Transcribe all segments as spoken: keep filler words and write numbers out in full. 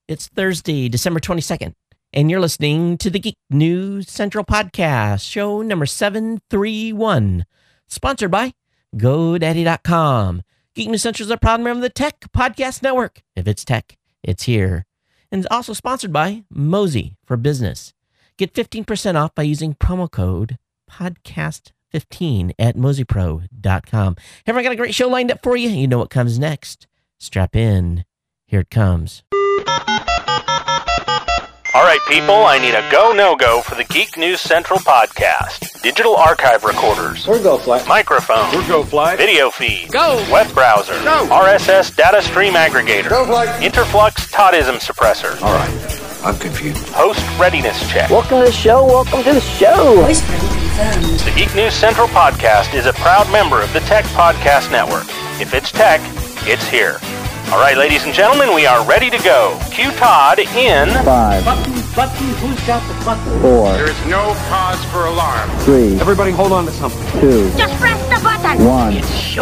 It's Thursday, December twenty-second, and you're listening to the Geek News Central Podcast, show number seven thirty-one, sponsored by GoDaddy dot com. Geek News Central is a proud member of the Tech Podcast Network. If it's tech, it's here. And it's also sponsored by Mozy for Business. Get fifteen percent off by using promo code podcast fifteen at mozy pro dot com. Hey, everyone, got a great show lined up for you. You know what comes next. Strap in. Here it comes. All right, people, I need a go, no-go for the Geek News Central podcast. Digital archive recorders. We're go fly. Microphone. We're go fly. Video feed. Go. Web browser. Go. R S S data stream aggregator. Go fly. Interflux Toddism suppressor. All right, I'm confused. Host readiness check. Welcome to the show. Welcome to the show. Voice print confirmed. The Geek News Central podcast is a proud member of the Tech Podcast Network. If it's tech, it's here. All right, ladies and gentlemen, we are ready to go. Cue Todd in Five, Button, button, who's got the button? four, There is no cause for alarm. three, Everybody hold on to something. two, Just press the button. one.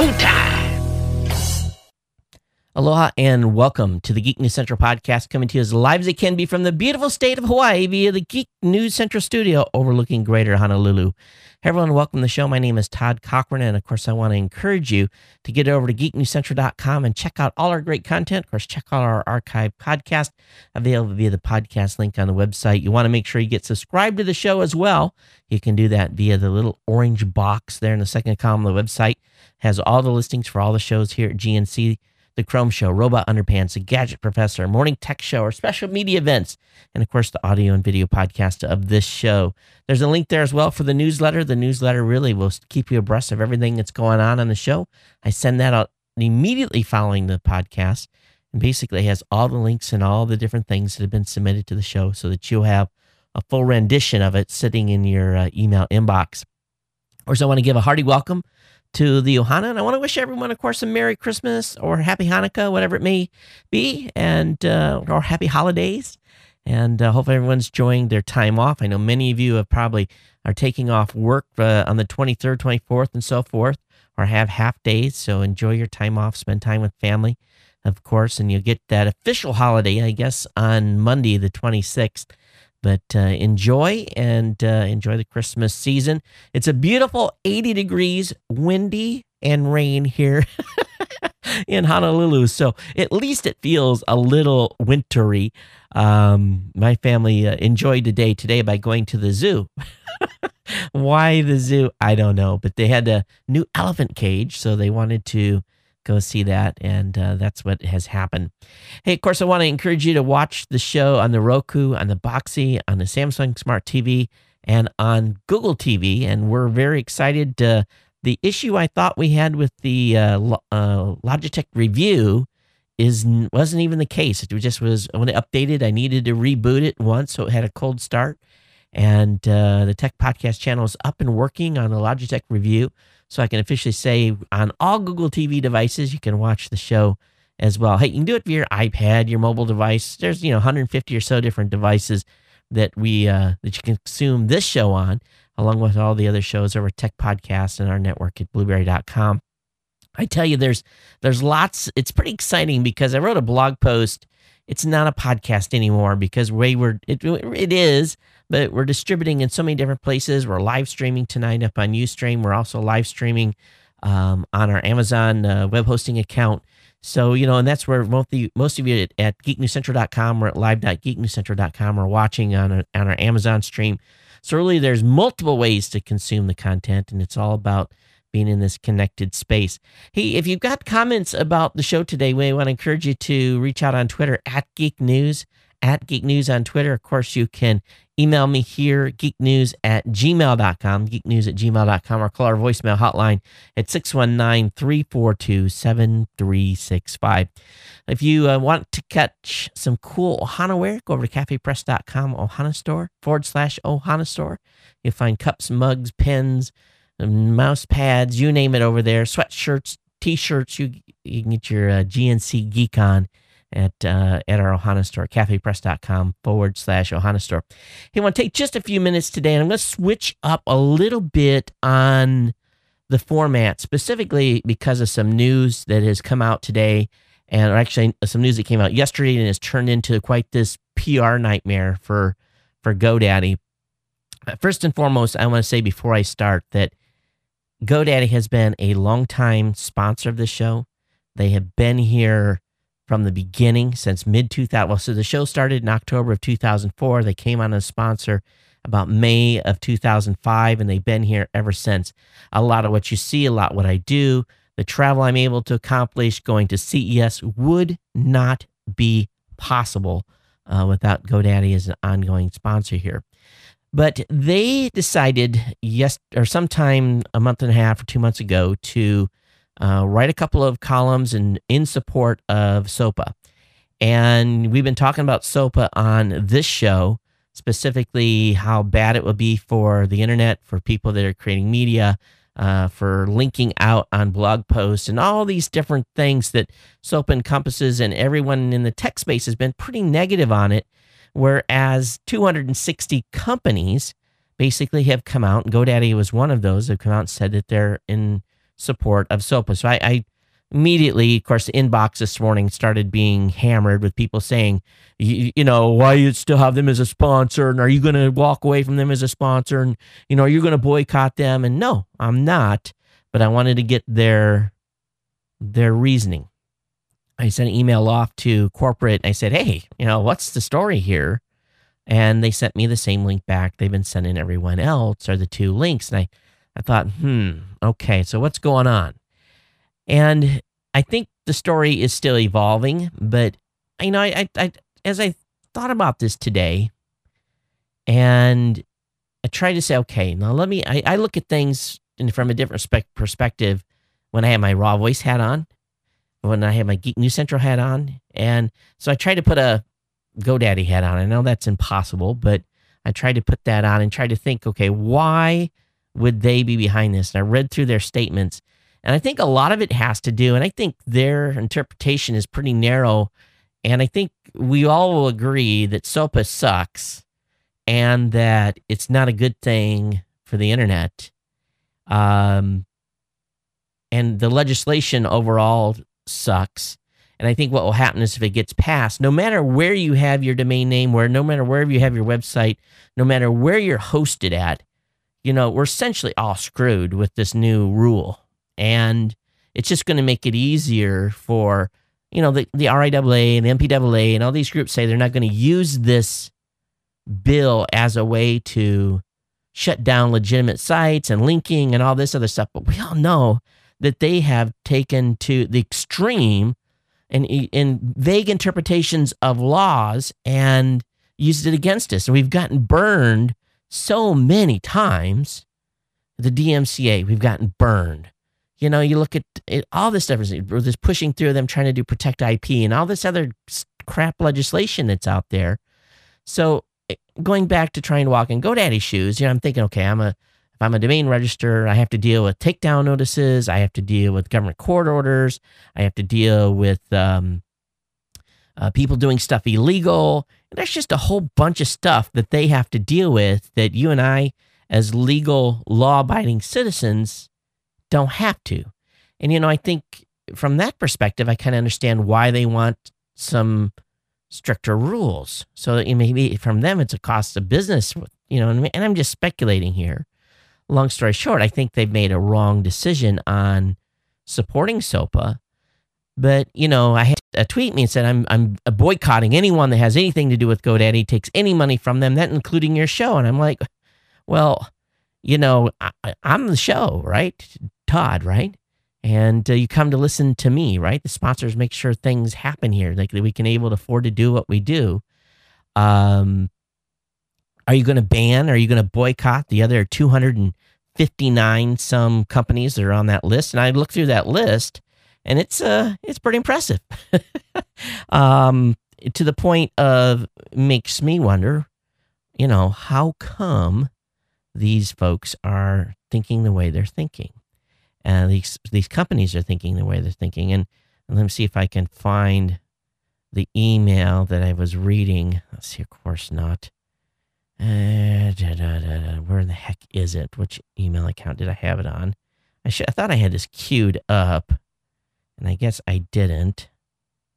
Aloha and welcome to the Geek News Central Podcast, coming to you as live as it can be from the beautiful state of Hawaii via the Geek News Central studio overlooking Greater Honolulu. Hey everyone, welcome to the show. My name is Todd Cochran, and of course I want to encourage you to get over to geek news central dot com and check out all our great content. Of course, check out our archive podcast available via the podcast link on the website. You want to make sure you get subscribed to the show as well. You can do that via the little orange box there in the second column of the website. It has all the listings for all the shows here at G N C. The Chrome Show, Robot Underpants, The Gadget Professor, Morning Tech Show, our special media events, and of course the audio and video podcast of this show. There's a link there as well for the newsletter. The newsletter really will keep you abreast of everything that's going on on the show. I send that out immediately following the podcast, and basically has all the links and all the different things that have been submitted to the show so that you'll have a full rendition of it sitting in your uh, email inbox. Of course, I want to give a hearty welcome to the Ohana, and I want to wish everyone, of course, a Merry Christmas or Happy Hanukkah, whatever it may be, and uh, or Happy Holidays, and uh, hope everyone's enjoying their time off. I know many of you have probably are taking off work uh, on the twenty-third, twenty-fourth, and so forth, or have half days, so enjoy your time off, spend time with family, of course, and you'll get that official holiday, I guess, on Monday, the twenty-sixth. But uh, enjoy and uh, enjoy the Christmas season. It's a beautiful eighty degrees, windy, and rain here in Honolulu. So at least it feels a little wintry. Um, my family uh, enjoyed the day today by going to the zoo. Why the zoo? I don't know. But they had a new elephant cage, so they wanted to go see that, and uh, that's what has happened. Hey, of course, I want to encourage you to watch the show on the Roku, on the Boxee, on the Samsung Smart T V, and on Google T V, and we're very excited. Uh, the issue I thought we had with the uh, uh, Logitech review is wasn't even the case. It just was, when it updated, I needed to reboot it once, so it had a cold start, and uh, the Tech Podcast channel is up and working on the Logitech review. So I can officially say on all Google T V devices, you can watch the show as well. Hey, you can do it via your iPad, your mobile device. There's, you know, one hundred fifty or so different devices that we uh, that you can consume this show on, along with all the other shows over Tech Podcast and our network at blueberry dot com. I tell you, there's there's lots. It's pretty exciting because I wrote a blog post. It's not a podcast anymore because we were it it is. But we're distributing in so many different places. We're live streaming tonight up on Ustream. We're also live streaming um, on our Amazon uh, web hosting account. So, you know, and that's where most of you, most of you at, at geek news central dot com or at live dot geek news central dot com are watching on, a, on our Amazon stream. So really, there's multiple ways to consume the content, and it's all about being in this connected space. Hey, if you've got comments about the show today, we want to encourage you to reach out on Twitter at Geek News, at Geek News on Twitter. Of course, you can email me here, geeknews at gmail dot com, geeknews at gmail dot com, or call our voicemail hotline at six one nine, three four two, seven three six five. If you uh, want to catch some cool Ohana wear, go over to cafe press dot com, Ohana store, forward slash Ohana store. You'll find cups, mugs, pens, mouse pads, you name it over there, sweatshirts, t-shirts. You, you can get your uh, G N C geek on at uh, at our Ohana store, cafe press dot com forward slash Ohana store. Hey, I want to take just a few minutes today, and I'm going to switch up a little bit on the format, specifically because of some news that has come out today and or actually some news that came out yesterday and has turned into quite this P R nightmare for for GoDaddy. First and foremost, I want to say before I start that GoDaddy has been a longtime sponsor of the show. They have been here from the beginning, since mid two thousand. Well, so the show started in October of two thousand four. They came on as a sponsor about May of two thousand five, and they've been here ever since. A lot of what you see, a lot what I do, the travel I'm able to accomplish, going to C E S would not be possible uh, without GoDaddy as an ongoing sponsor here. But they decided yes, or sometime a month and a half or two months ago to uh, write a couple of columns in, in support of SOPA. And we've been talking about SOPA on this show, specifically how bad it will be for the internet, for people that are creating media, uh, for linking out on blog posts, and all these different things that SOPA encompasses. And everyone in the tech space has been pretty negative on it. Whereas two hundred sixty companies basically have come out, and GoDaddy was one of those, have come out and said that they're in support of SOPA. So I, I immediately, of course, the inbox this morning started being hammered with people saying, you, you know, why you still have them as a sponsor, and are you going to walk away from them as a sponsor, and, you know, are you going to boycott them? And no, I'm not, but I wanted to get their, their reasoning. I sent an email off to corporate. And I said, hey, you know, what's the story here? And they sent me the same link back they've been sending everyone else, or the two links. And I, I thought, hmm, okay, so what's going on? And I think the story is still evolving, but, you know, I, I, I as I thought about this today, and I tried to say, okay, now let me, I, I look at things in, from a different spec, perspective when I have my Raw Voice hat on, when I have my Geek News Central hat on. And so I tried to put a GoDaddy hat on. I know that's impossible, but I tried to put that on and tried to think, okay, why would they be behind this? And I read through their statements, and I think a lot of it has to do, and I think their interpretation is pretty narrow, and I think we all will agree that SOPA sucks and that it's not a good thing for the internet. Um, and the legislation overall sucks. And I think what will happen is if it gets passed, no matter where you have your domain name, where no matter wherever you have your website, no matter where you're hosted at, you know, we're essentially all screwed with this new rule. And it's just going to make it easier for, you know, the, the R I A A and the M P A A and all these groups say they're not going to use this bill as a way to shut down legitimate sites and linking and all this other stuff. But we all know that they have taken to the extreme and in vague interpretations of laws and used it against us. And we've gotten burned so many times. The D M C A, we've gotten burned. You know, you look at it, all this stuff, this pushing through them trying to do protect I P and all this other crap legislation that's out there. So going back to trying to walk in GoDaddy shoes, you know, I'm thinking, okay, I'm a If I'm a domain registrar, I have to deal with takedown notices. I have to deal with government court orders. I have to deal with um, uh, people doing stuff illegal. And there's just a whole bunch of stuff that they have to deal with that you and I, as legal, law-abiding citizens, don't have to. And, you know, I think from that perspective, I kind of understand why they want some stricter rules. So that maybe from them, it's a cost of business, you know, and I'm just speculating here. Long story short, I think they've made a wrong decision on supporting SOPA. But, you know, I had a tweet me and said, I'm I'm boycotting anyone that has anything to do with GoDaddy, takes any money from them, that including your show. And I'm like, well, you know, I, I'm the show, right? Todd, right? And uh, you come to listen to me, right? The sponsors make sure things happen here, like that we can able to afford to do what we do. Um, are you going to ban? Are you going to boycott the other two hundred fifty-nine some companies that are on that list? And I looked through that list, and it's uh it's pretty impressive. um, to the point of makes me wonder, you know, how come these folks are thinking the way they're thinking, and these these companies are thinking the way they're thinking. And, and let me see if I can find the email that I was reading. Let's see, of course not. Uh, da, da, da, da. Where the heck is it? Which email account did I have it on? I should, I thought I had this queued up, and I guess I didn't.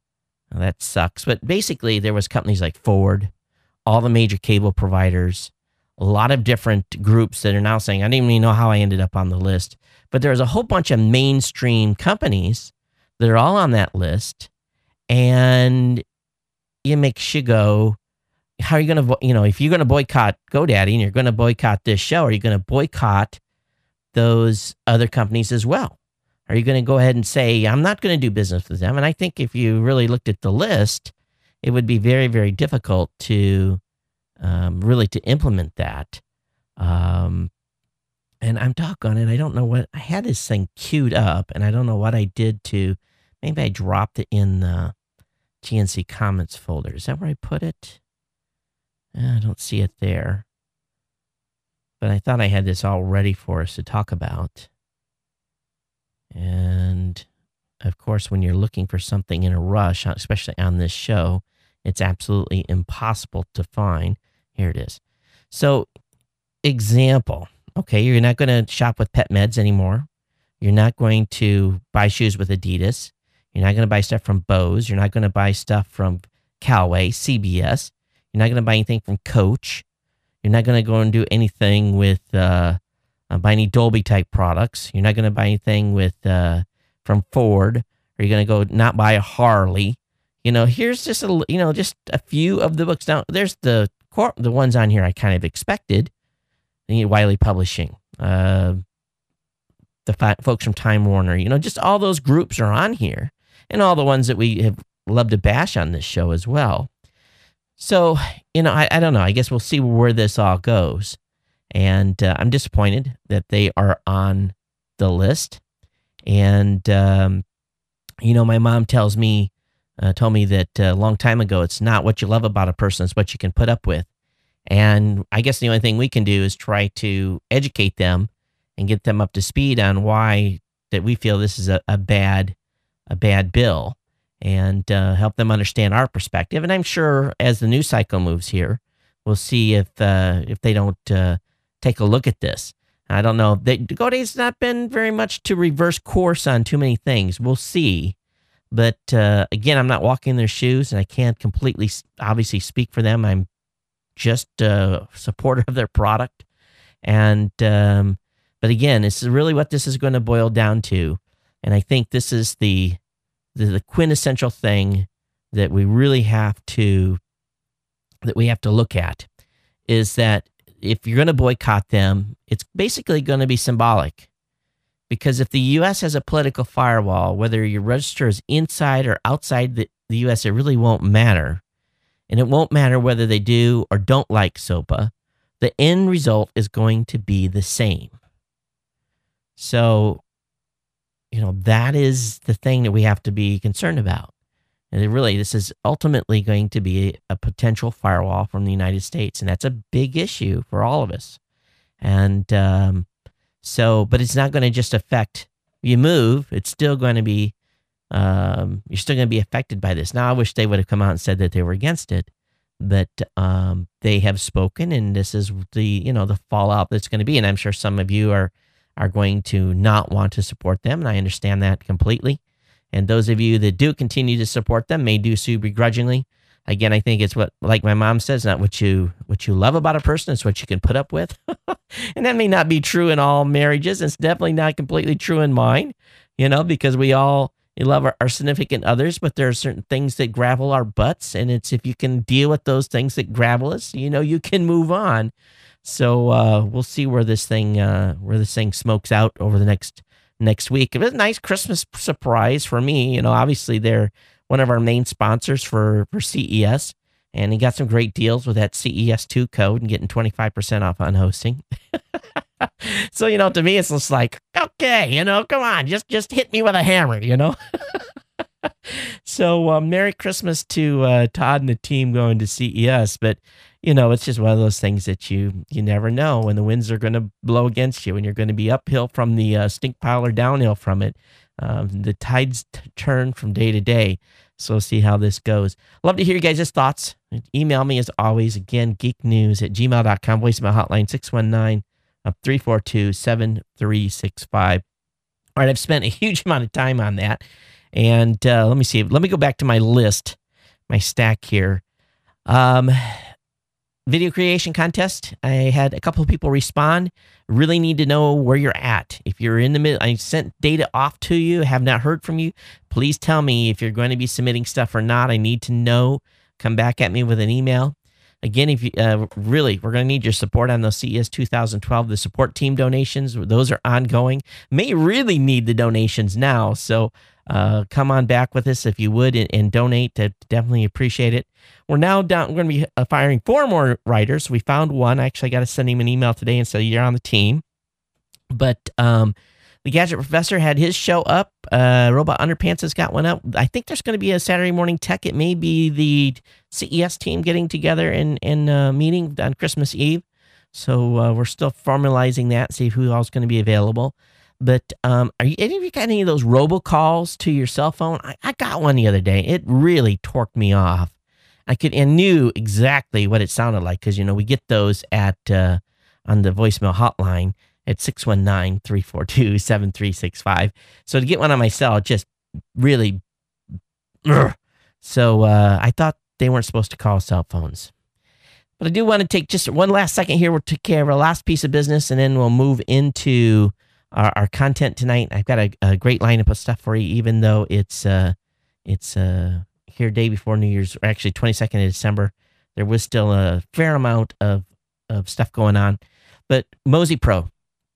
Well, that sucks. But basically, there was companies like Ford, all the major cable providers, a lot of different groups that are now saying, I didn't even know how I ended up on the list. But there's a whole bunch of mainstream companies that are all on that list. And it makes you go, how are you going to, you know, if you're going to boycott GoDaddy and you're going to boycott this show, are you going to boycott those other companies as well? Are you going to go ahead and say, I'm not going to do business with them? And I think if you really looked at the list, it would be very, very difficult to um, really to implement that. Um, and I'm doggone it. I don't know what, I had this thing queued up and I don't know what I did to, maybe I dropped it in the G N C comments folder. Is that where I put it? I don't see it there. But I thought I had this all ready for us to talk about. And, of course, when you're looking for something in a rush, especially on this show, it's absolutely impossible to find. Here it is. So, example. Okay, you're not going to shop with Pet Meds anymore. You're not going to buy shoes with Adidas. You're not going to buy stuff from Bose. You're not going to buy stuff from Callaway, C B S. You're not going to buy anything from Coach. You're not going to go and do anything with, uh, uh, buy any Dolby type products. You're not going to buy anything with, uh, from Ford. Or you're going to go not buy a Harley. You know, here's just a, you know, just a few of the books. Now, there's the the ones on here I kind of expected. You know, Wiley Publishing, uh, the fi- folks from Time Warner, you know, just all those groups are on here. And all the ones that we have loved to bash on this show as well. So, you know, I, I don't know. I guess we'll see where this all goes. And uh, I'm disappointed that they are on the list. And, um, you know, my mom tells me, uh, told me that a long time ago, it's not what you love about a person, it's what you can put up with. And I guess the only thing we can do is try to educate them and get them up to speed on why that we feel this is a, a bad, a bad bill. And uh, help them understand our perspective. And I'm sure as the news cycle moves here, we'll see if uh, if they don't uh, take a look at this. I don't know. They, GoDaddy's not been very much to reverse course on too many things. We'll see. But uh, again, I'm not walking in their shoes, and I can't completely, obviously, speak for them. I'm just a supporter of their product. And um, but again, this is really what this is going to boil down to. And I think this is the The, the quintessential thing that we really have to that we have to look at is that if you're going to boycott them, it's basically going to be symbolic. Because if the U S has a political firewall, whether your register is inside or outside the, the U S, it really won't matter. And it won't matter whether they do or don't like SOPA. The end result is going to be the same. So, you know, that is the thing that we have to be concerned about. And it really, this is ultimately going to be a, a potential firewall from the United States. And that's a big issue for all of us. And um, so, but it's not going to just affect you move. It's still going to be, um, you're still going to be affected by this. Now, I wish they would have come out and said that they were against it. But um, they have spoken, and this is the, you know, the fallout that's going to be. And I'm sure some of you are are going to not want to support them, and I understand that completely. And those of you that do continue to support them may do so begrudgingly. Again, I think it's what, like my mom says, not what you what you love about a person, it's what you can put up with. And that may not be true in all marriages. It's definitely not completely true in mine, you know, because we all we love our, our significant others, but there are certain things that gravel our butts, and it's if you can deal with those things that gravel us, you know, you can move on. So uh, we'll see where this thing uh, where this thing smokes out over the next next week. It was a nice Christmas surprise for me. You know, obviously they're one of our main sponsors for, for C E S, and he got some great deals with that C E S two code and getting twenty-five percent off on hosting. So, you know, to me, it's just like, okay, you know, come on, just just hit me with a hammer, you know. So uh, Merry Christmas to uh, Todd and the team going to C E S. But, you know, it's just one of those things that you you never know when the winds are going to blow against you, and you're going to be uphill from the uh, stink pile or downhill from it. Um, the tides t- turn from day to day. So we'll see how this goes. Love to hear you guys' thoughts. Email me as always. Again, geeknews at gmail dot com. Voicemail hotline six one nine, three four two, seven three six five. All right, I've spent a huge amount of time on that. And uh, let me see. Let me go back to my list, my stack here. Um, video creation contest. I had a couple of people respond. Really need to know where you're at. If you're in the middle, I sent data off to you, have not heard from you. Please tell me if you're going to be submitting stuff or not. I need to know. Come back at me with an email. Again, if you uh, really, we're going to need your support on those C E S two thousand twelve. The support team donations, those are ongoing. May really need the donations now. So uh, come on back with us if you would and, and donate. Uh, definitely appreciate it. We're now down. We're going to be uh, firing four more writers. We found one. I actually got to send him an email today and say you're on the team. But um, the Gadget Professor had his show up. Uh, Robot Underpants has got one up. I think there's going to be a Saturday morning tech. It may be the C E S team getting together and, and uh, meeting on Christmas Eve. So uh, we're still formalizing that, see who else is going to be available. But um, are you, any of you got any of those robocalls to your cell phone? I, I got one the other day. It really torqued me off. I could and knew exactly what it sounded like because, you know, we get those at uh, on the voicemail hotline at six one nine, three four two, seven three six five. So to get one on my cell, it just really... Ugh. So uh, I thought they weren't supposed to call cell phones. But I do want to take just one last second here. We'll take care of our last piece of business, and then we'll move into our, our content tonight. I've got a, a great lineup of stuff for you, even though it's uh, it's uh, here day before New Year's, or actually twenty-second of December. There was still a fair amount of, of stuff going on. But Mozy Pro,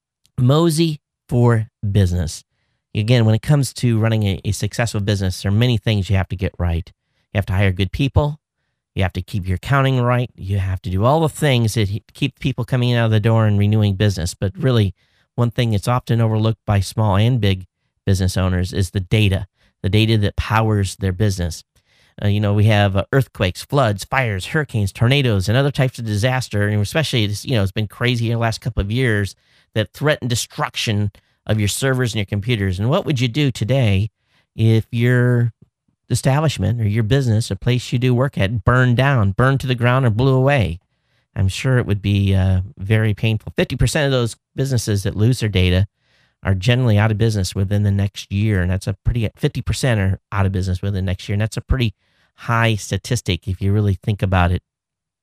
Mozy for Business. Again, when it comes to running a, a successful business, there are many things you have to get right. You have to hire good people. You have to keep your accounting right. You have to do all the things that keep people coming out of the door and renewing business. But really, one thing that's often overlooked by small and big business owners is the data, the data that powers their business. Uh, you know, we have uh, earthquakes, floods, fires, hurricanes, tornadoes, and other types of disaster. And especially, it's, you know, it's been crazy in the last couple of years that threaten destruction of your servers and your computers. And what would you do today if your establishment or your business, a place you do work at, burned down, burned to the ground, or blew away? I'm sure it would be uh, very painful. fifty percent of those businesses that lose their data are generally out of business within the next year. And that's a pretty, fifty percent are out of business within the next year. And that's a pretty high statistic if you really think about it.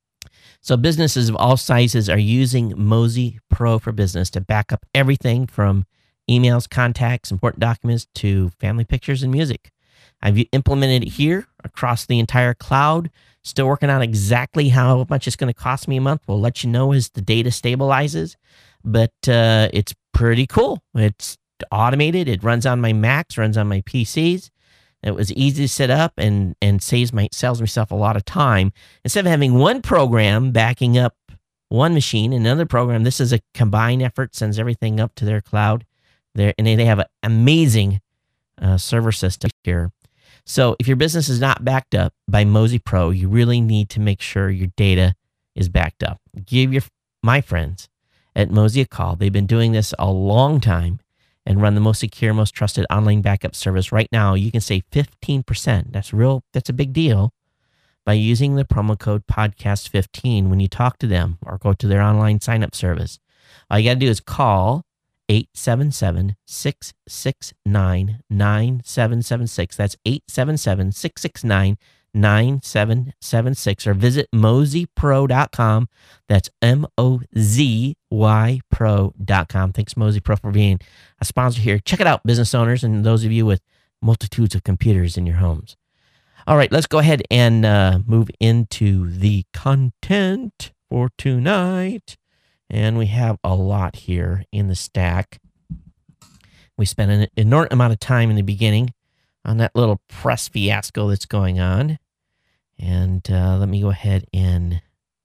So businesses of all sizes are using Mozy Pro for Business to back up everything from emails, contacts, important documents, to family pictures and music. I've implemented it here across the entire cloud. Still working on exactly how much it's going to cost me a month. We'll let you know as the data stabilizes. But uh, it's pretty cool. It's automated. It runs on my Macs, runs on my P Cs. It was easy to set up and and saves my saves myself a lot of time. Instead of having one program backing up one machine and another program, this is a combined effort, sends everything up to their cloud. There and they have an amazing uh, server system here. So if your business is not backed up by Mozy Pro, you really need to make sure your data is backed up. Give your my friends at Mozy a call. They've been doing this a long time and run the most secure, most trusted online backup service. Right now, you can save fifteen percent. That's real. That's a big deal by using the promo code podcast fifteen when you talk to them or go to their online sign-up service. All you got to do is call eight seven seven, six six nine, nine seven seven six. That's eight seven seven, six six nine, nine seven seven six, or visit mozy pro dot com. That's M O Z Y pro dot com. Thanks, Mozy Pro, for being a sponsor here. Check it out, business owners and those of you with multitudes of computers in your homes. All right, let's go ahead and uh, move into the content for tonight. And we have a lot here in the stack. We spent an inordinate amount of time in the beginning on that little press fiasco that's going on. And uh, let me go ahead and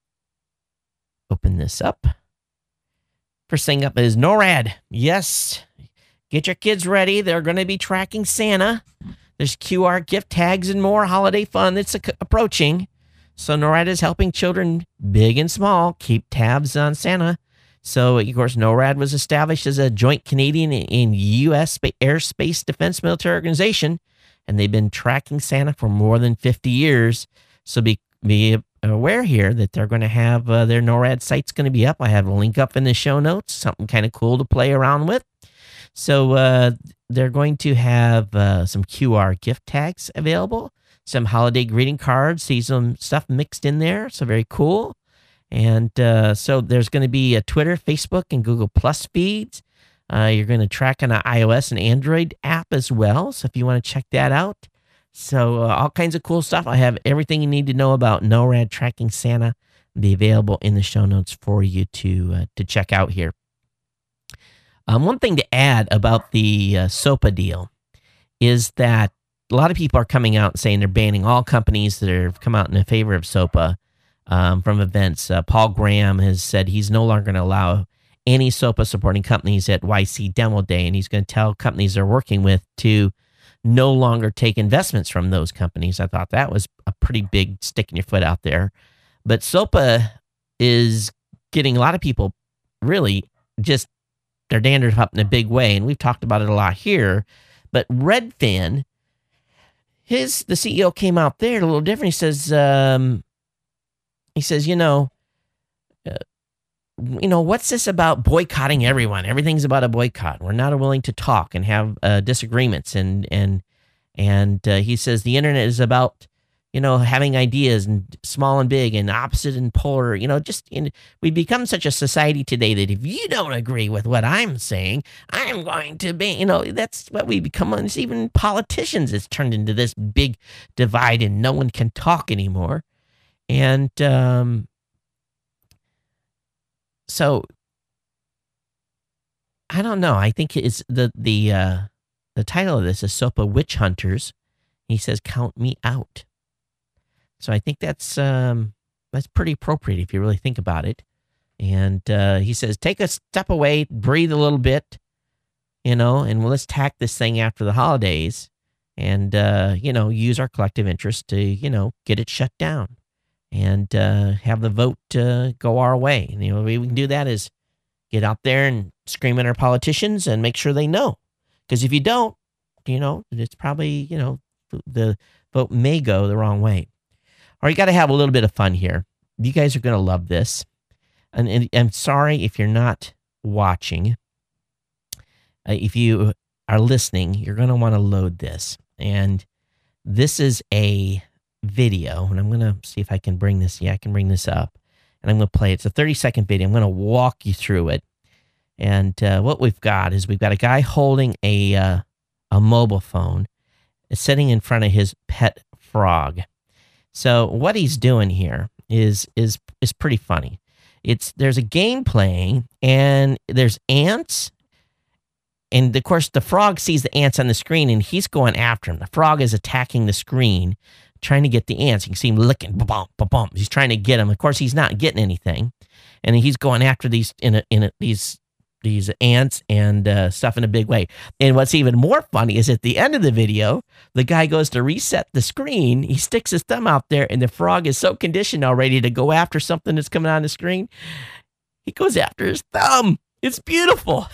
open this up. First thing up is NORAD. Yes, get your kids ready. They're going to be tracking Santa. There's Q R gift tags and more holiday fun that's approaching. So NORAD is helping children, big and small, keep tabs on Santa. So, of course, NORAD was established as a joint Canadian and U S airspace defense military organization, and they've been tracking Santa for more than fifty years. So be, be aware here that they're going to have uh, their NORAD site's going to be up. I have a link up in the show notes, something kind of cool to play around with. So uh, they're going to have uh, some Q R gift tags available, some holiday greeting cards, see some stuff mixed in there. So very cool. And uh, so there's going to be a Twitter, Facebook, and Google Plus feeds. Uh, you're going to track on an iOS and Android app as well. So if you want to check that out. So uh, all kinds of cool stuff. I have everything you need to know about NORAD tracking Santa. Be available in the show notes for you to uh, to check out here. Um, one thing to add about the uh, SOPA deal is that a lot of people are coming out and saying they're banning all companies that have come out in favor of SOPA um, from events. Uh, Paul Graham has said he's no longer going to allow any SOPA supporting companies at Y C Demo Day, and he's going to tell companies they're working with to no longer take investments from those companies. I thought that was a pretty big stick in your foot out there. But SOPA is getting a lot of people really just, they're dandered up in a big way. And we've talked about it a lot here. But Redfin, his, the C E O came out there a little different. He says, um, he says, you know, uh, you know, what's this about boycotting everyone? Everything's about a boycott. We're not willing to talk and have uh, disagreements. And, and, and uh, he says the internet is about, you know, having ideas and small and big and opposite and polar, you know, just in, we've become such a society today that if you don't agree with what I'm saying, I'm going to be, you know, that's what we become. It's even politicians, it's turned into this big divide and no one can talk anymore. And um, so I don't know. I think it's the, the, uh, the title of this is SOPA Witch Hunters. He says, count me out. So I think that's um, that's pretty appropriate if you really think about it. And uh, he says, take a step away, breathe a little bit, you know, and well, let's tack this thing after the holidays and, uh, you know, use our collective interest to, you know, get it shut down and uh, have the vote uh, go our way. And the only way we can do that is get out there and scream at our politicians and make sure they know. Because if you don't, you know, it's probably, you know, the vote may go the wrong way. Or you got to have a little bit of fun here. You guys are going to love this. And, and I'm sorry if you're not watching. Uh, if you are listening, you're going to want to load this. And this is a video. And I'm going to see if I can bring this. Yeah, I can bring this up. And I'm going to play it. It's a thirty second video. I'm going to walk you through it. And uh, what we've got is we've got a guy holding a, uh, a mobile phone sitting in front of his pet frog. So what he's doing here is is is pretty funny. It's there's a game playing and there's ants, and of course the frog sees the ants on the screen and he's going after him. The frog is attacking the screen, trying to get the ants. You can see him licking, ba-bum, ba-bum. He's trying to get him. Of course, he's not getting anything, and he's going after these in a, in a, these. these ants and uh, stuff in a big way. And what's even more funny is at the end of the video, the guy goes to reset the screen. He sticks his thumb out there and the frog is so conditioned already to go after something that's coming on the screen. He goes after his thumb. It's beautiful.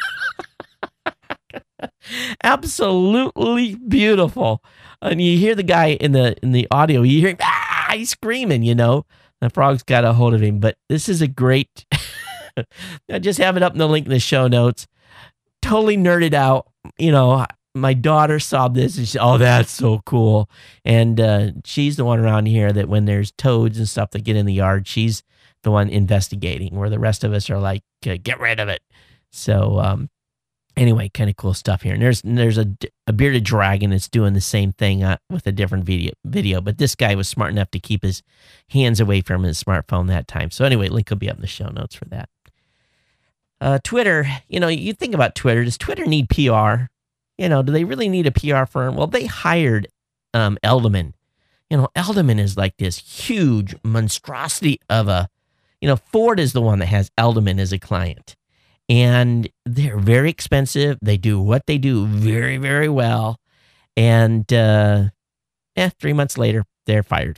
Absolutely beautiful. And you hear the guy in the in the audio, you hear him, ah, he's screaming, you know. The frog's got a hold of him. But this is a great... I just have it up in the link in the show notes. Totally nerded out. You know, my daughter saw this and she, oh, that's so cool. And uh, she's the one around here that when there's toads and stuff that get in the yard, she's the one investigating, where the rest of us are like, get rid of it. So um, anyway, kind of cool stuff here. And there's there's a, a bearded dragon that's doing the same thing uh, with a different video, video. But this guy was smart enough to keep his hands away from his smartphone that time. So anyway, link will be up in the show notes for that. Uh, Twitter, you know, you think about Twitter. Does Twitter need P R? You know, do they really need a P R firm? Well, they hired um, Edelman. You know, Edelman is like this huge monstrosity of a, you know, Ford is the one that has Edelman as a client. And they're very expensive. They do what they do very, very well. And, uh, yeah, three months later, they're fired.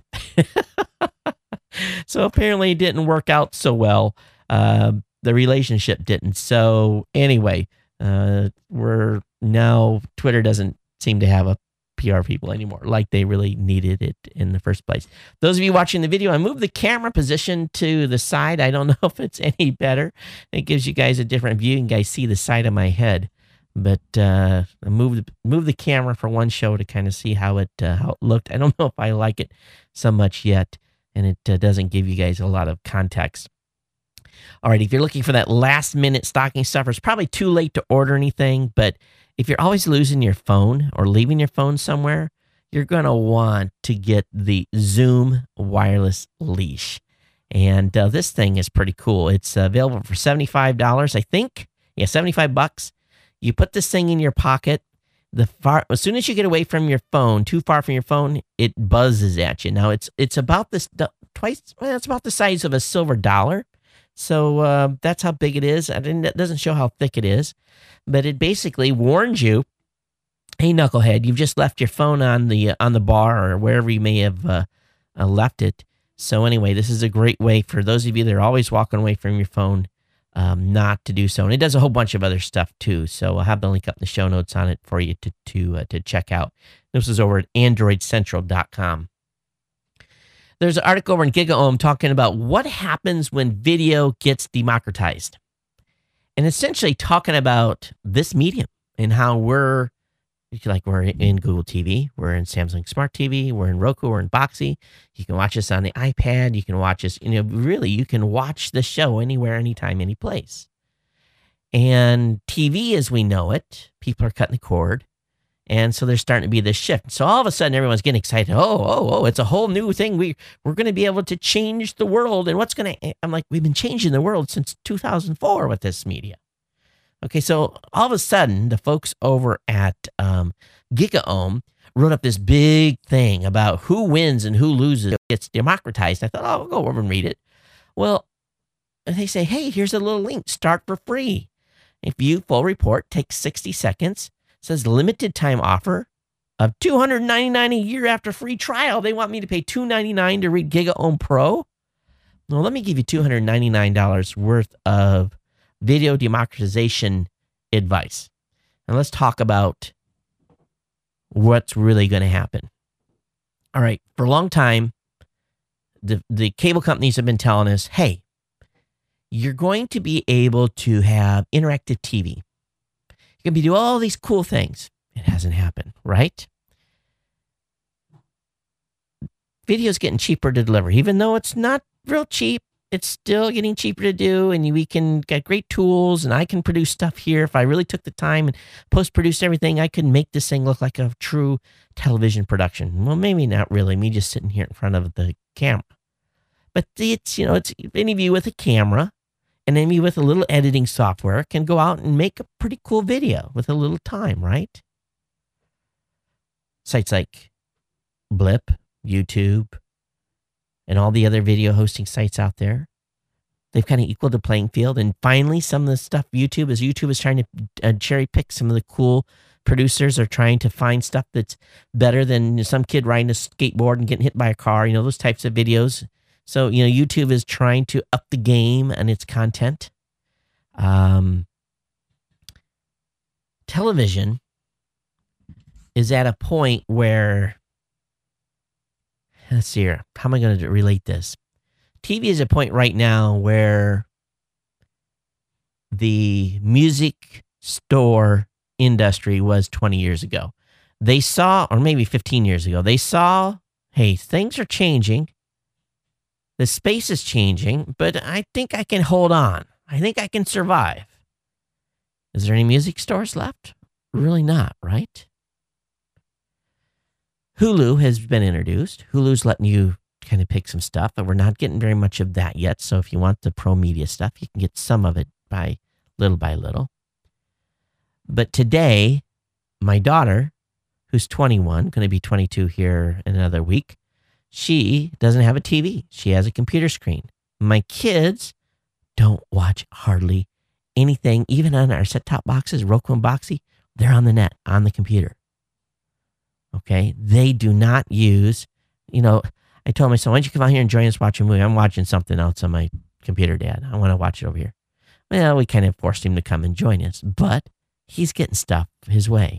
So apparently it didn't work out so well. Uh, the relationship didn't. So anyway, uh, we're now, Twitter doesn't seem to have a P R people anymore, like they really needed it in the first place. Those of you watching the video, I moved the camera position to the side. I don't know if it's any better. It gives you guys a different view. You guys see the side of my head. But uh, I moved moved the camera for one show to kind of see how it uh, how it looked. I don't know if I like it so much yet, and it uh, doesn't give you guys a lot of context. All right, if you're looking for that last minute stocking stuffer, it's probably too late to order anything. But if you're always losing your phone or leaving your phone somewhere, you're going to want to get the Zoom wireless leash. And uh, this thing is pretty cool. It's available for seventy-five dollars, I think. Yeah, seventy-five bucks. You put this thing in your pocket. The far as soon as you get away from your phone, too far from your phone, it buzzes at you. Now it's it's about this twice. Well, it's about the size of a silver dollar. So uh, that's how big it is. I didn't, it doesn't show how thick it is, but it basically warns you, "Hey, knucklehead, you've just left your phone on the on the bar or wherever you may have uh, uh, left it." So anyway, this is a great way for those of you that are always walking away from your phone, um, not to do so. And it does a whole bunch of other stuff too. So I'll have the link up in the show notes on it for you to to uh, to check out. This is over at android central dot com. There's an article over in GigaOM talking about what happens when video gets democratized. And essentially talking about this medium and how we're, like we're in Google T V, we're in Samsung Smart T V, we're in Roku, we're in Boxy. You can watch us on the iPad. You can watch us, you know, really, you can watch the show anywhere, anytime, any place. And T V as we know it, people are cutting the cord. And so there's starting to be this shift. So all of a sudden, everyone's getting excited. Oh, oh, oh, it's a whole new thing. We, we're going to be able to change the world. And what's going to, I'm like, we've been changing the world since two thousand four with this media. Okay, so all of a sudden, the folks over at um, GigaOM wrote up this big thing about who wins and who loses. It's democratized. I thought, oh, I'll go over and read it. Well, they say, hey, here's a little link. Start for free. If you full report, takes sixty seconds. Says limited time offer of two hundred ninety-nine dollars a year after free trial. They want me to pay two hundred ninety-nine dollars to read GigaOM Pro. Well, let me give you two hundred ninety-nine dollars worth of video democratization advice. And let's talk about what's really going to happen. All right. For a long time, the, the cable companies have been telling us, hey, you're going to be able to have interactive T V. You're going to do all these cool things. It hasn't happened, right? Video's getting cheaper to deliver. Even though it's not real cheap, it's still getting cheaper to do, and we can get great tools, and I can produce stuff here. If I really took the time and post-produce everything, I could make this thing look like a true television production. Well, maybe not really, me just sitting here in front of the camera. But it's, you know, it's any of you with a camera and any of you with a little editing software can go out and make a pretty cool video with a little time, right? Sites like Blip, YouTube, and all the other video hosting sites out there, they've kind of equaled the playing field. And finally, some of the stuff YouTube is YouTube is trying to uh, cherry pick some of the cool producers are trying to find stuff that's better than some kid riding a skateboard and getting hit by a car, you know, those types of videos. So, you know, YouTube is trying to up the game and its content. Um, television is at a point where, let's see here, how am I going to relate this? T V is a point right now where the music store industry was twenty years ago. They saw, or maybe fifteen years ago, they saw, hey, things are changing. The space is changing, but I think I can hold on. I think I can survive. Is there any music stores left? Really not, right? Hulu has been introduced. Hulu's letting you kind of pick some stuff, but we're not getting very much of that yet. So if you want the pro media stuff, you can get some of it by little by little. But today, my daughter, who's twenty-one, going to be twenty-two here in another week, she doesn't have a T V. She has a computer screen. My kids don't watch hardly anything, even on our set-top boxes, Roku and Boxy. They're on the net, on the computer. Okay? They do not use, you know, I told my son, why don't you come out here and join us watch a movie? I'm watching something else on my computer, Dad. I want to watch it over here. Well, we kind of forced him to come and join us, but he's getting stuff his way.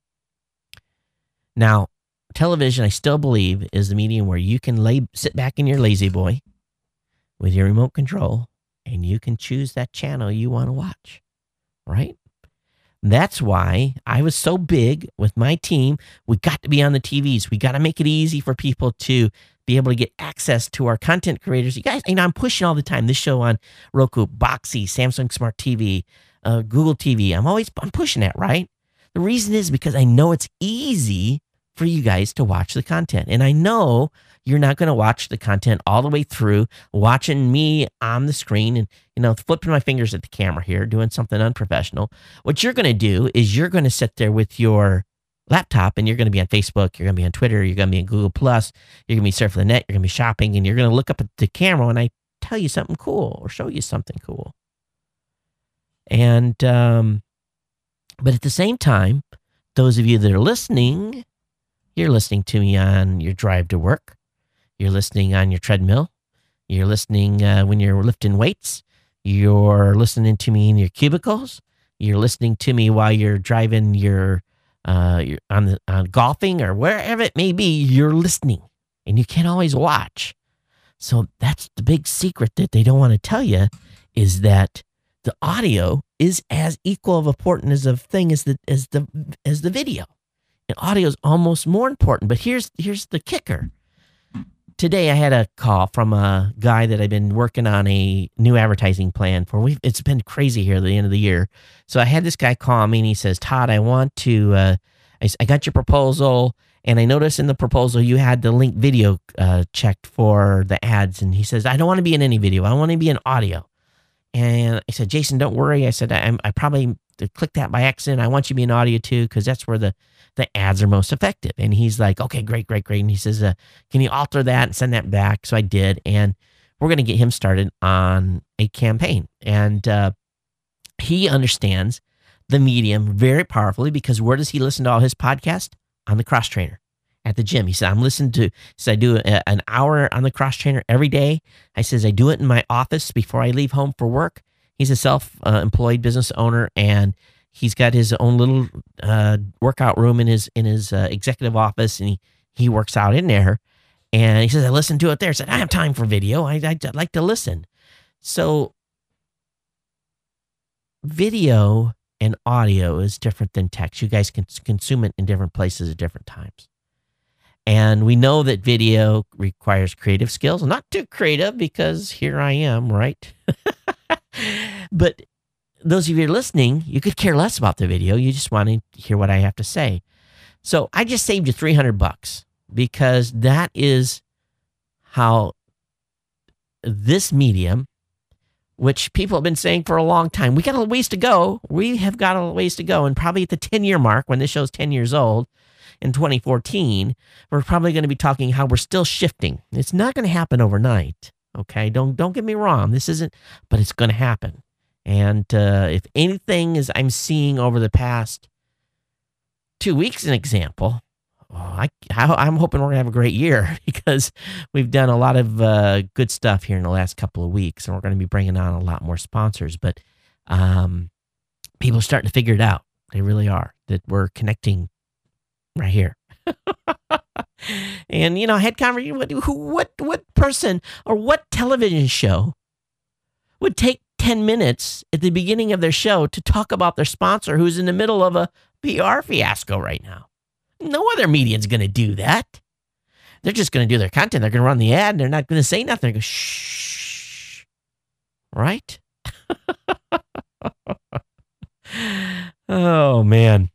Now, television, I still believe, is the medium where you can lay, sit back in your lazy boy with your remote control and you can choose that channel you want to watch, right? That's why I was so big with my team. We got to be on the T Vs. We got to make it easy for people to be able to get access to our content creators. You guys, you know, I'm pushing all the time. This show on Roku, Boxee, Samsung Smart T V, uh, Google T V. I'm always I'm pushing that, right? The reason is because I know it's easy for you guys to watch the content. And I know you're not going to watch the content all the way through, watching me on the screen and, you know, flipping my fingers at the camera here, doing something unprofessional. What you're going to do is you're going to sit there with your laptop and you're going to be on Facebook, you're going to be on Twitter, you're going to be on Google Plus, you're going to be surfing the net, you're going to be shopping, and you're going to look up at the camera when I tell you something cool or show you something cool. And, um, but at the same time, those of you that are listening, you're listening to me on your drive to work. You're listening on your treadmill. You're listening uh, when you're lifting weights. You're listening to me in your cubicles. You're listening to me while you're driving your, uh, you're on the on golfing or wherever it may be. You're listening, and you can't always watch. So that's the big secret that they don't want to tell you, is that the audio is as equal of important as a thing as the as the as the video. And audio is almost more important. But here's here's the kicker. Today I had a call from a guy that I've been working on a new advertising plan for. We've, it's been crazy here at the end of the year. So I had this guy call me and he says, Todd, I want to, uh, I, I got your proposal, and I noticed in the proposal you had the link video uh, checked for the ads. And he says, I don't want to be in any video. I want to be in audio. And I said, Jason, don't worry. I said, I, I probably clicked that by accident. I want you to be in audio too, because that's where the, the ads are most effective. And he's like, okay, great, great, great. And he says, uh, can you alter that and send that back? So I did. And we're going to get him started on a campaign. And uh, he understands the medium very powerfully, because where does he listen to all his podcasts? On the Cross Trainer at the gym. He said, I'm listening to, so I do a, an hour on the Cross Trainer every day. I says, I do it in my office before I leave home for work. He's a self-employed uh, business owner, and he's got his own little uh, workout room in his in his uh, executive office, and he, he works out in there. And he says, I listen to it there. I said, I have time for video. I, I, I'd like to listen. So video and audio is different than text. You guys can consume it in different places at different times. And we know that video requires creative skills. Not too creative, because here I am, right? But those of you listening, you could care less about the video. You just want to hear what I have to say. So I just saved you three hundred bucks, because that is how this medium, which people have been saying for a long time, we got a ways to go. We have got a ways to go. And probably at the ten-year mark, when this show's ten years old, in twenty fourteen, we're probably going to be talking how we're still shifting. It's not going to happen overnight. Okay, don't don't get me wrong. This isn't, but it's going to happen. And uh, if anything is I'm seeing over the past two weeks, an example, oh, I, I'm hoping we're going to have a great year, because we've done a lot of uh, good stuff here in the last couple of weeks, and we're going to be bringing on a lot more sponsors. But um, people are starting to figure it out. They really are, that we're connecting right here. And, you know, I had conversation, what, who, what, what person or what television show would take ten minutes at the beginning of their show to talk about their sponsor who's in the middle of a P R fiasco right now? No other media's going to do that. They're just going to do their content. They're going to run the ad, and they're not going to say nothing. They're going to shh. Right? Oh, man.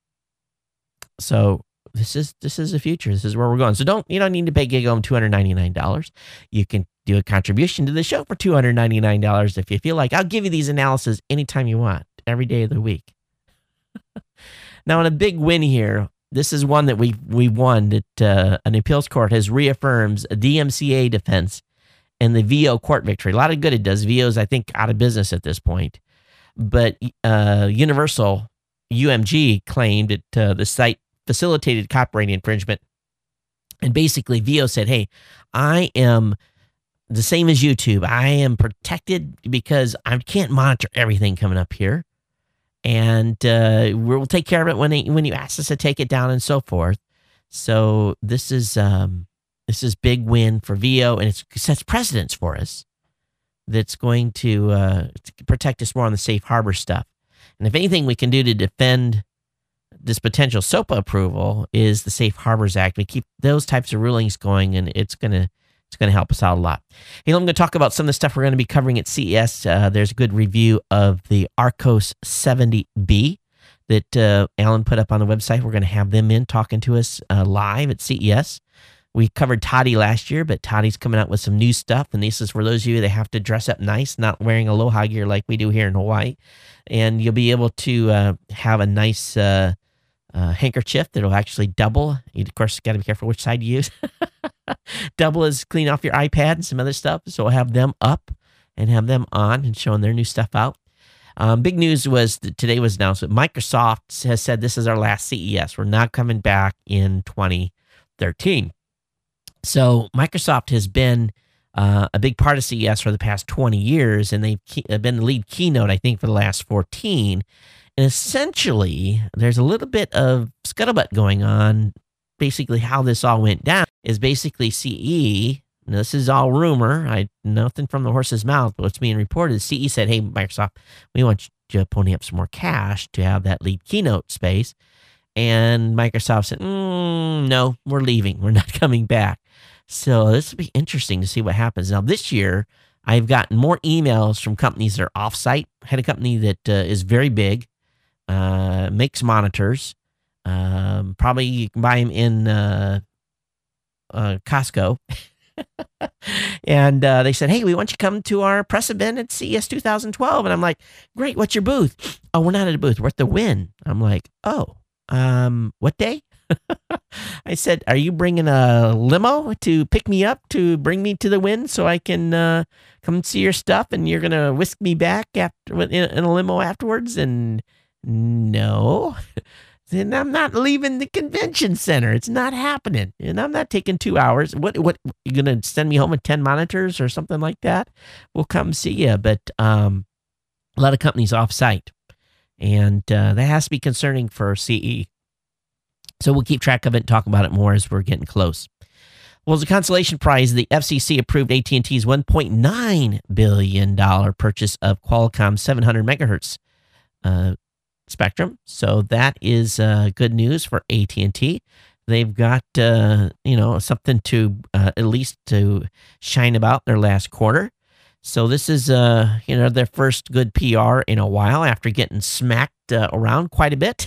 So this is this is the future. This is where we're going. So don't you don't need to pay GigHome two hundred ninety-nine dollars. You can do a contribution to the show for two hundred ninety-nine dollars if you feel like. I'll give you these analyses anytime you want, every day of the week. Now, in a big win here, this is one that we we won, that uh, an appeals court has reaffirms a D M C A defense and the V O court victory. A lot of good it does. V O's, I think, out of business at this point. But uh, Universal, U M G, claimed that uh, the site facilitated copyright infringement. And basically, V O said, hey, I am the same as YouTube. I am protected because I can't monitor everything coming up here. And uh, we'll take care of it when they, when you ask us to take it down and so forth. So this is um, this is big win for V O, and it's, it sets precedents for us that's going to, uh, to protect us more on the safe harbor stuff. And if anything we can do to defend this potential SOPA approval is the Safe Harbors Act. We keep those types of rulings going, and it's gonna it's gonna help us out a lot. Hey, I'm going to talk about some of the stuff we're going to be covering at C E S. Uh, there's a good review of the Arcos seventy B that uh, Alan put up on the website. We're going to have them in talking to us uh, live at C E S. We covered Toddy last year, but Toddy's coming out with some new stuff, and this is for those of you that have to dress up nice, not wearing aloha gear like we do here in Hawaii. And you'll be able to uh, have a nice uh, uh, handkerchief that'll actually double. You, of course, got to be careful which side you use. Double is clean off your iPad and some other stuff. So we'll have them up and have them on and showing their new stuff out. Um, big news was that today was announced that Microsoft has said this is our last C E S. We're not coming back in twenty thirteen. So Microsoft has been uh, a big part of C E S for the past twenty years, and they've key, been the lead keynote, I think, for the last fourteen. And essentially, there's a little bit of scuttlebutt going on. Basically, how this all went down is basically C E. And this is all rumor. I nothing from the horse's mouth, but what's being reported is C E said, "Hey, Microsoft, we want you to pony up some more cash to have that lead keynote space." And Microsoft said, mm, "No, we're leaving. We're not coming back." So this will be interesting to see what happens. Now, this year, I've gotten more emails from companies that are offsite. I had a company that uh, is very big, uh, makes monitors. Um, probably you can buy them in uh, uh, Costco. And uh, they said, "Hey, we want you to come to our press event at C E S two thousand twelve. And I'm like, "Great, what's your booth?" "Oh, we're not at a booth. We're at the Win." I'm like, "Oh, um, what day?" I said, "Are you bringing a limo to pick me up to bring me to the Win so I can uh, come see your stuff, and you're going to whisk me back after in, in a limo afterwards?" And no, then I'm not leaving the convention center. It's not happening. And I'm not taking two hours. What, what, you're going to send me home with ten monitors or something like that? We'll come see you. But um, a lot of companies off-site, and uh, that has to be concerning for C E. So we'll keep track of it and talk about it more as we're getting close. Well, as a consolation prize, the F C C approved A T and T's one point nine billion dollars purchase of Qualcomm seven hundred megahertz uh, spectrum. So that is uh, good news for A T and T. They've got, uh, you know, something to uh, at least to shine about their last quarter. So this is, uh, you know, their first good P R in a while after getting smacked uh, around quite a bit.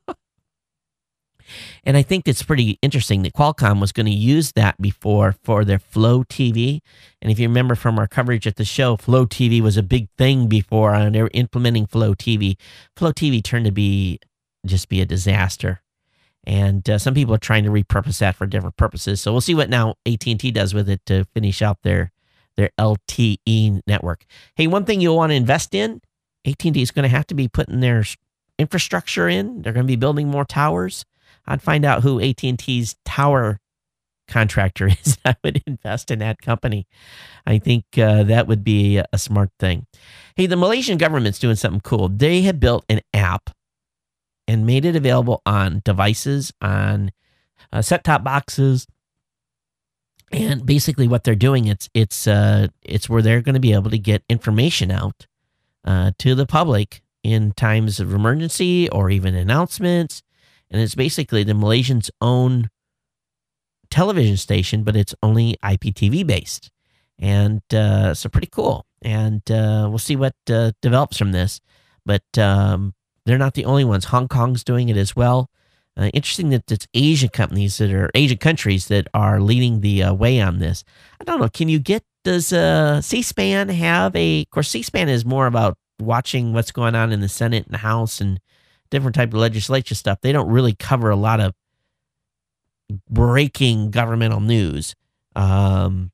And I think it's pretty interesting that Qualcomm was going to use that before for their Flow T V. And if you remember from our coverage at the show, Flow T V was a big thing before, and they were implementing Flow T V. Flow T V turned to be just be a disaster. And uh, some people are trying to repurpose that for different purposes. So we'll see what now A T and T does with it to finish out their, their L T E network. Hey, one thing you'll want to invest in, A T and T is going to have to be putting their infrastructure in. They're going to be building more towers. I'd find out who A T and T's tower contractor is. I would invest in that company. I think uh, that would be a smart thing. Hey, the Malaysian government's doing something cool. They have built an app and made it available on devices, on uh, set-top boxes. And basically what they're doing, it's it's uh, it's where they're going to be able to get information out uh, to the public in times of emergency or even announcements. And it's basically the Malaysians' own television station, but it's only I P T V based. And uh, so pretty cool. And uh, we'll see what uh, develops from this. But um, they're not the only ones. Hong Kong's doing it as well. Uh, interesting that it's Asian companies that are, Asian countries that are leading the uh, way on this. I don't know. Can you get, does uh, C-SPAN have a, of course, C-SPAN is more about watching what's going on in the Senate and the House and different type of legislature stuff. They don't really cover a lot of breaking governmental news. Um,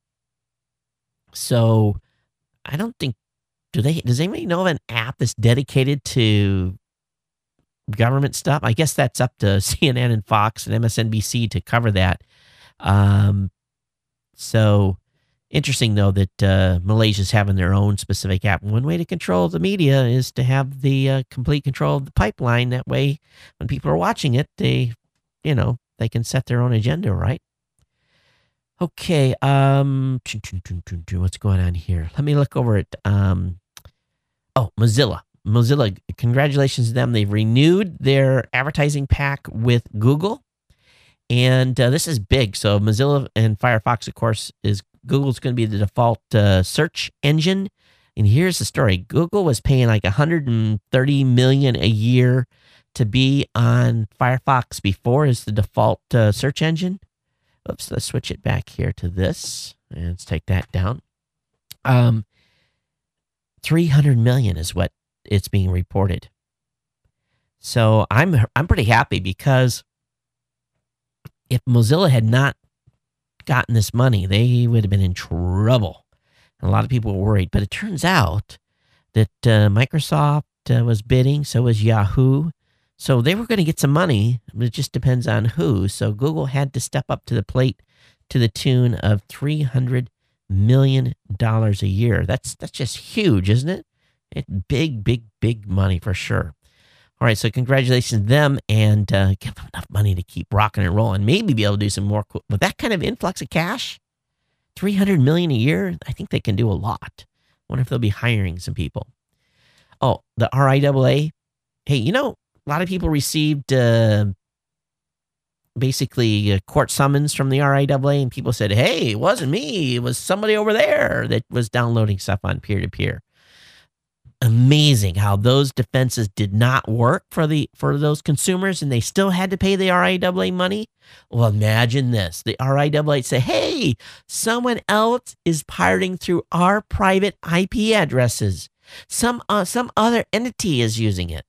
so I don't think, do they, does anybody know of an app that's dedicated to government stuff? I guess that's up to C N N and Fox and M S N B C to cover that. Um, so interesting, though, that uh, Malaysia's having their own specific app. One way to control the media is to have the uh, complete control of the pipeline. That way, when people are watching it, they, you know, they can set their own agenda, right? Okay, um, what's going on here? Let me look over at, um, oh, Mozilla. Mozilla, congratulations to them. They've renewed their advertising pack with Google. And uh, this is big. So Mozilla and Firefox, of course, is Google's going to be the default uh, search engine. And here's the story. Google was paying like one hundred thirty million dollars a year to be on Firefox before as the default uh, search engine. Oops, let's switch it back here to this. And let's take that down. Um, three hundred million dollars is what it's being reported. So I'm I'm pretty happy because if Mozilla had not gotten this money, they would have been in trouble. And a lot of people were worried. But it turns out that uh, Microsoft uh, was bidding, so was Yahoo. So they were going to get some money. It just depends on who. So Google had to step up to the plate to the tune of three hundred million dollars a year. That's that's just huge, isn't it? It's big, big, big money for sure. All right, so congratulations to them, and uh, give them enough money to keep rocking and rolling. Maybe be able to do some more cool. With that kind of influx of cash, three hundred million dollars a year, I think they can do a lot. Wonder if they'll be hiring some people. Oh, the R I A A. Hey, you know, a lot of people received uh, basically a court summons from the R I A A, and people said, hey, it wasn't me. It was somebody over there that was downloading stuff on peer-to-peer. Amazing how those defenses did not work for the for those consumers, and they still had to pay the R I A A money. Well, imagine this. The R I A A say, hey, someone else is pirating through our private I P addresses. Some uh, some other entity is using it.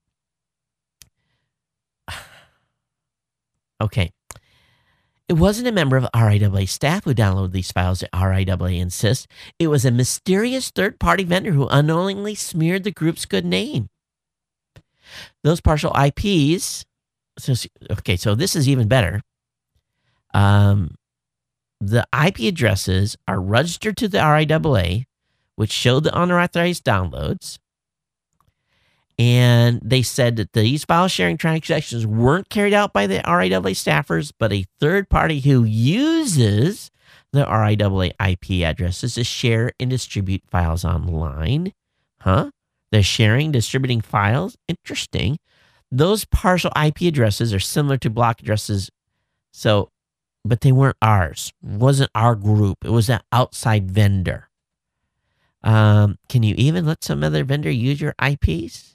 Okay. It wasn't a member of R I A A staff who downloaded these files, the R I A A insists. It was a mysterious third-party vendor who unknowingly smeared the group's good name. Those partial I Ps, so, okay, so this is even better. Um, the I P addresses are registered to the R I A A, which showed the unauthorized downloads. And they said that these file sharing transactions weren't carried out by the R I A A staffers, but a third party who uses the R I A A I P addresses to share and distribute files online. Huh? They're sharing, distributing files? Interesting. Those partial I P addresses are similar to block addresses, so, but they weren't ours. It wasn't our group. It was an outside vendor. Um, can you even let some other vendor use your I Ps?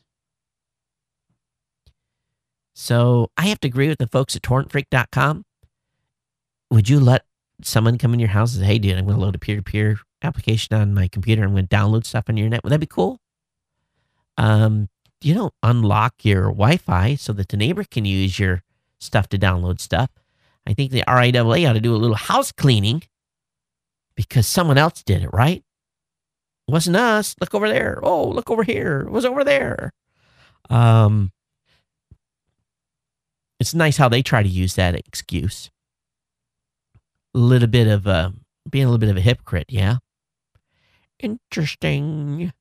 So I have to agree with the folks at torrent freak dot com. Would you let someone come in your house and say, hey, dude, I'm going to load a peer-to-peer application on my computer. I'm going to download stuff on your internet. Would that be cool? Um, you don't unlock your Wi-Fi so that the neighbor can use your stuff to download stuff. I think the R I A A ought to do a little house cleaning because someone else did it, right? It wasn't us. Look over there. Oh, look over here. It was over there. Um... It's nice how they try to use that excuse. A little bit of uh, being a little bit of a hypocrite, yeah? Interesting.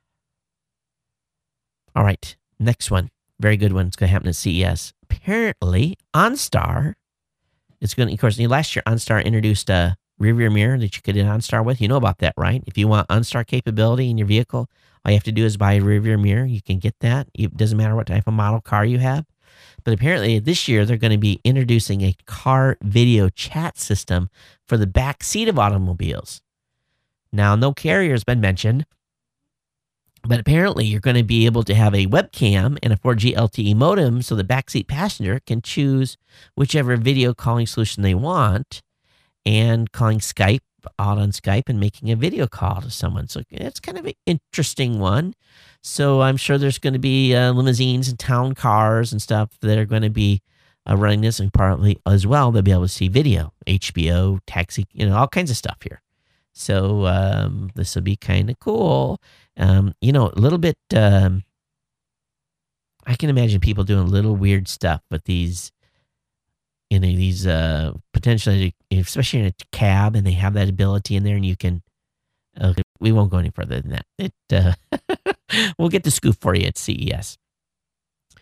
All right, next one. Very good one. It's going to happen at C E S. Apparently, OnStar is going to, of course, last year, OnStar introduced a rear view mirror that you could do OnStar with. You know about that, right? If you want OnStar capability in your vehicle, all you have to do is buy a rear view mirror. You can get that. It doesn't matter what type of model car you have. But apparently this year they're going to be introducing a car video chat system for the back seat of automobiles. Now, no carrier has been mentioned, but apparently you're going to be able to have a webcam and a four G L T E modem so the backseat passenger can choose whichever video calling solution they want and calling Skype out on Skype and making a video call to someone. So it's kind of an interesting one. So I'm sure there's going to be uh, limousines and town cars and stuff that are going to be uh, running this, and partly as well, they'll be able to see video, H B O, taxi, you know, all kinds of stuff here. So um, this will be kind of cool. Um, you know, a little bit, um, I can imagine people doing a little weird stuff with these, you know, these uh, potentially, especially in a cab, and they have that ability in there, and you can, uh, we won't go any further than that. It, uh, we'll get the scoop for you at C E S.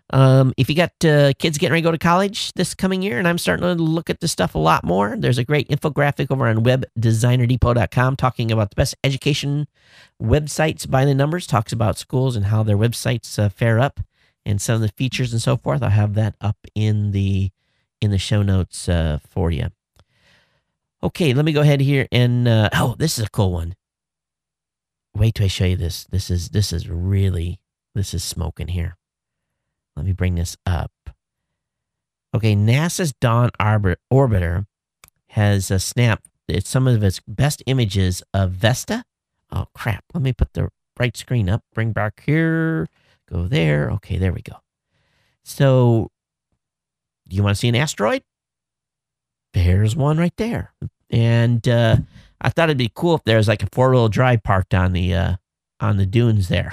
Um, if you got uh, kids getting ready to go to college this coming year, and I'm starting to look at this stuff a lot more, there's a great infographic over on web designer depot dot com talking about the best education websites by the numbers, talks about schools and how their websites uh, fare up and some of the features and so forth. I'll have that up in the in the show notes uh, for you. Okay, let me go ahead here and uh, oh, this is a cool one. Wait till I show you this. This is this is really this is smoking here. Let me bring this up. Okay, NASA's Dawn Arbor- Orbiter has uh, snapped it's some of its best images of Vesta. Oh, crap. Let me put the right screen up. Bring back here. Go there. Okay, there we go. So, do you want to see an asteroid? There's one right there. And uh, I thought it'd be cool if there was like a four-wheel drive parked on the uh, on the dunes there.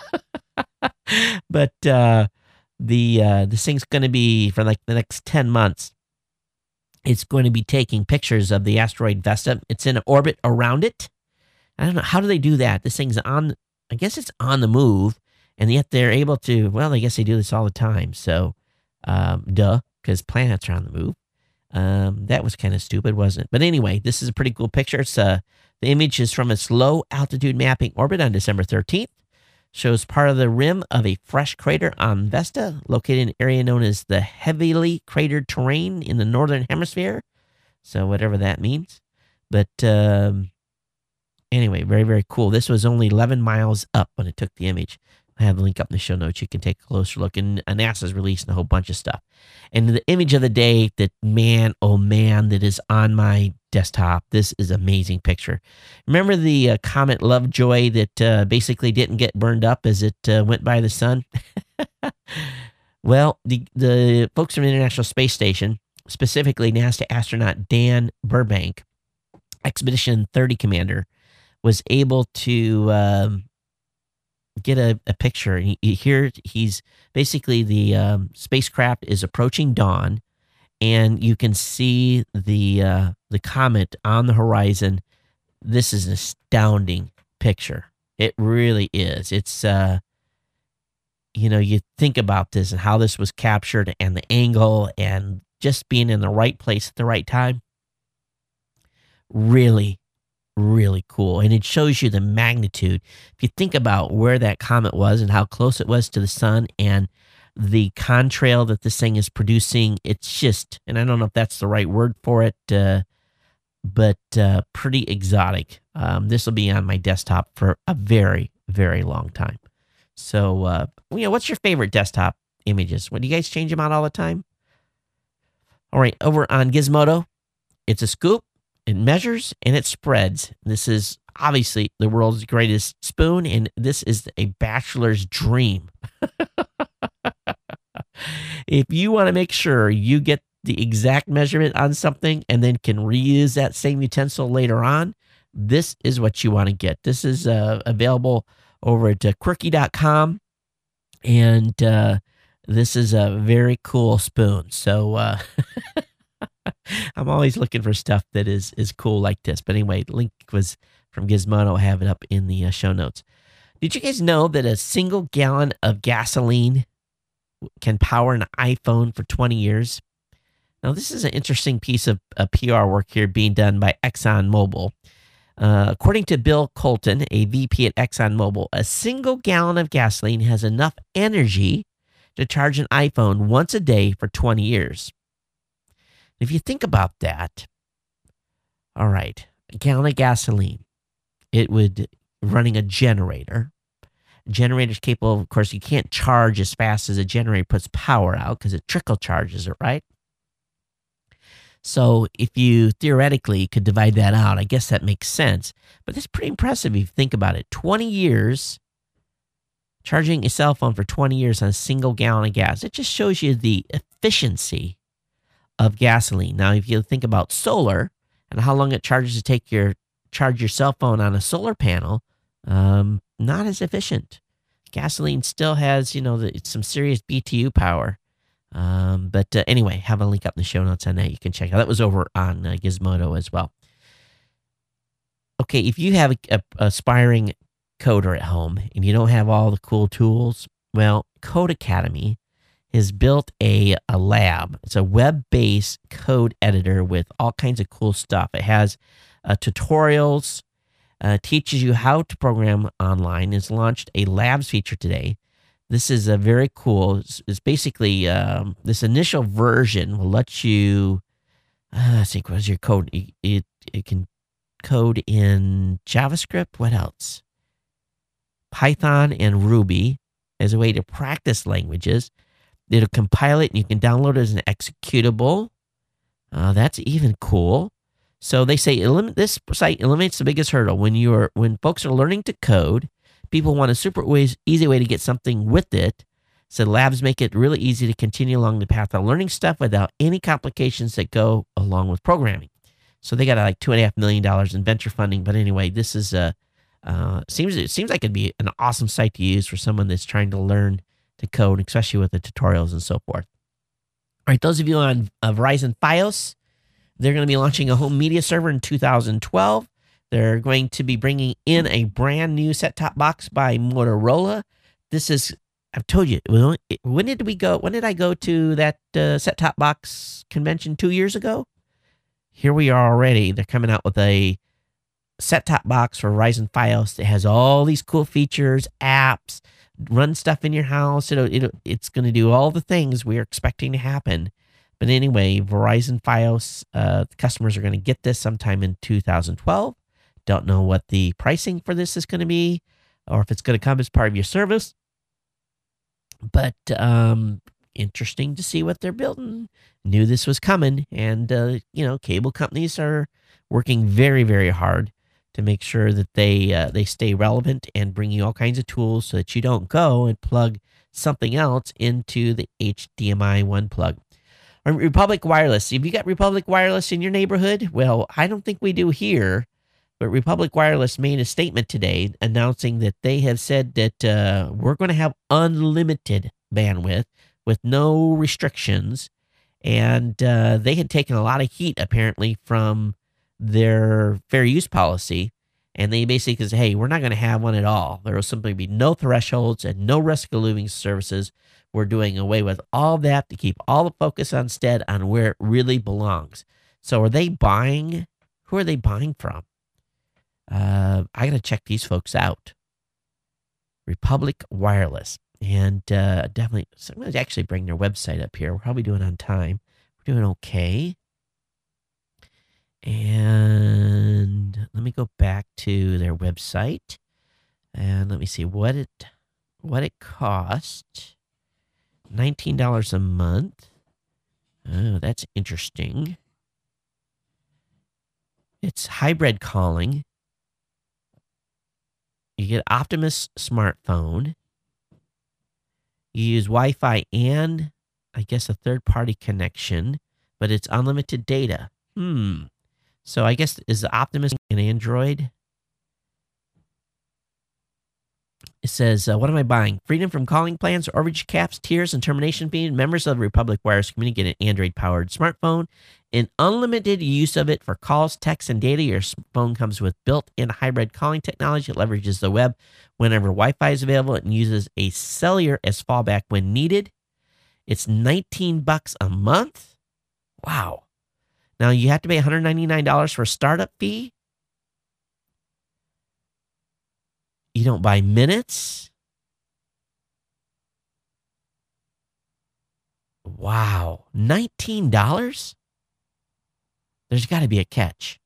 But uh, the uh, this thing's going to be for like the next ten months. It's going to be taking pictures of the asteroid Vesta. It's in orbit around it. I don't know, how do they do that? This thing's on, I guess it's on the move, and yet they're able to, well, I guess they do this all the time. So, um, duh, because planets are on the move. Um, that was kind of stupid, wasn't it? But anyway, this is a pretty cool picture. It's uh, the image is from its low altitude mapping orbit on December thirteenth. Shows part of the rim of a fresh crater on Vesta, located in an area known as the heavily cratered terrain in the northern hemisphere. So whatever that means. But um, anyway, very, very cool. This was only eleven miles up when it took the image. I have the link up in the show notes. You can take a closer look. And NASA's releasing a whole bunch of stuff. And the image of the day that, man, oh man, that is on my desktop. This is an amazing picture. Remember the uh, comet Lovejoy that uh, basically didn't get burned up as it uh, went by the sun? Well, the, the folks from the International Space Station, specifically NASA astronaut Dan Burbank, Expedition thirty commander, was able to um, get a, a picture. He, he, here he's basically the um, spacecraft is approaching dawn, and you can see the uh, the comet on the horizon. This is an astounding picture. It really is. It's uh, you know, you think about this and how this was captured, and the angle, and just being in the right place at the right time. Really, really cool. And it shows you the magnitude. If you think about where that comet was and how close it was to the sun and the contrail that this thing is producing, it's just, and I don't know if that's the right word for it, uh, but uh, pretty exotic. Um, this will be on my desktop for a very, very long time. So, uh, you know, what's your favorite desktop images? What, do you guys change them out all the time? All right, over on Gizmodo, it's a scoop. It measures and it spreads. This is obviously the world's greatest spoon, and this is a bachelor's dream. If you want to make sure you get the exact measurement on something and then can reuse that same utensil later on, this is what you want to get. This is uh, available over at uh, quirky dot com, and uh, this is a very cool spoon. So, uh, I'm always looking for stuff that is is cool like this. But anyway, the link was from Gizmodo. I have it up in the uh, show notes. Did you guys know that a single gallon of gasoline can power an iPhone for twenty years? Now, this is an interesting piece of uh, P R work here being done by ExxonMobil. Uh, according to Bill Colton, a V P at ExxonMobil, a single gallon of gasoline has enough energy to charge an iPhone once a day for twenty years. If you think about that, all right, a gallon of gasoline, it would running a generator. A generator's capable, of course, you can't charge as fast as a generator puts power out because it trickle charges it, right? So if you theoretically could divide that out, I guess that makes sense. But that's pretty impressive if you think about it. twenty years, charging a cell phone for twenty years on a single gallon of gas. It just shows you the efficiency of gasoline. Now, if you think about solar and how long it charges to take your charge your cell phone on a solar panel, um, not as efficient. Gasoline still has, you know, the, some serious B T U power. Um, but uh, anyway, have a link up in the show notes on that. You can check out. That was over on uh, Gizmodo as well. Okay, if you have a, a aspiring coder at home and you don't have all the cool tools, well, Code Academy has built a, a lab. It's a web-based code editor with all kinds of cool stuff. It has uh, tutorials, uh, teaches you how to program online. It's launched a labs feature today. This is a very cool. It's, it's basically um, this initial version will let you. Uh, let's see, what's your code? It, it it can code in JavaScript. What else? Python and Ruby as a way to practice languages. It'll compile it and you can download it as an executable. Uh, that's even cool. So they say elim- this site eliminates the biggest hurdle when you're when folks are learning to code. People want a super ways, easy way to get something with it. So labs make it really easy to continue along the path of learning stuff without any complications that go along with programming. So they got like two and a half million dollars in venture funding. But anyway, this is a uh, seems it seems like it'd be an awesome site to use for someone that's trying to learn to code, especially with the tutorials and so forth. All right, those of you on uh, Verizon Fios, they're going to be launching a home media server in two thousand twelve. They're going to be bringing in a brand new set-top box by Motorola. This is, I've told you, when did we go? When did I go to that uh, set-top box convention two years ago? Here we are already. They're coming out with a set-top box for Verizon Fios that has all these cool features, apps, run stuff in your house. It'll, it'll, it's going to do all the things we're expecting to happen. But anyway, Verizon Fios uh, customers are going to get this sometime in two thousand twelve. Don't know what the pricing for this is going to be or if it's going to come as part of your service. But um, interesting to see what they're building. Knew this was coming. And, uh, you know, cable companies are working very, very hard to make sure that they uh, they stay relevant and bring you all kinds of tools so that you don't go and plug something else into the H D M I one plug. Republic Wireless. Have you got Republic Wireless in your neighborhood? Well, I don't think we do here. But Republic Wireless made a statement today announcing that they have said that uh, we're going to have unlimited bandwidth with no restrictions. And uh, they had taken a lot of heat, apparently, from their fair use policy. And they basically said, hey, we're not going to have one at all. There will simply be no thresholds and no risk of losing services. We're doing away with all that to keep all the focus instead on where it really belongs. So are they buying? Who are they buying from? Uh, I got to check these folks out. Republic Wireless. And uh, definitely, so I'm going to actually bring their website up here. We're probably doing on time. We're doing okay. And let me go back to their website. And let me see what it what it cost. nineteen dollars a month. Oh, that's interesting. It's hybrid calling. You get Optimus smartphone. You use Wi-Fi and, I guess, a third-party connection, but it's unlimited data. Hmm. So I guess, is the Optimus an Android? It says, uh, what am I buying? Freedom from calling plans, overage caps, tiers, and termination fees. Members of the Republic Wireless community get an Android-powered smartphone and unlimited use of it for calls, texts, and data. Your phone comes with built-in hybrid calling technology. It leverages the web whenever Wi-Fi is available and uses a cellular as fallback when needed. It's nineteen bucks a month. Wow. Now, you have to pay one hundred ninety-nine dollars for a startup fee. You don't buy minutes. Wow. nineteen dollars? There's got to be a catch.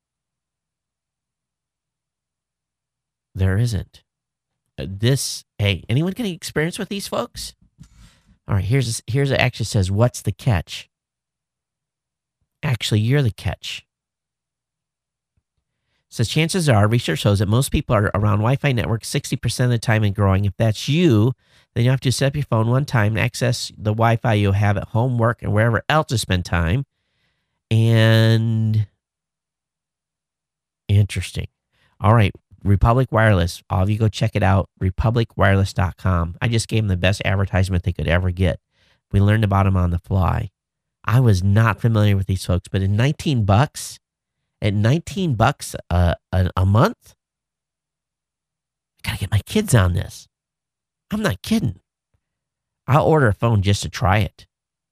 There isn't. Uh, this, hey, anyone getting experience with these folks? All right, here's, here's it actually says, what's the catch? Actually, you're the catch. It says, chances are, research shows that most people are around Wi-Fi networks sixty percent of the time and growing. If that's you, then you have to set up your phone one time and access the Wi-Fi you'll have at home, work, and wherever else to spend time. And interesting. All right, Republic Wireless. All of you go check it out, republic wireless dot com. I just gave them the best advertisement they could ever get. We learned about them on the fly. I was not familiar with these folks, but at nineteen bucks, at nineteen bucks a, a, a month, I gotta get my kids on this. I'm not kidding. I'll order a phone just to try it.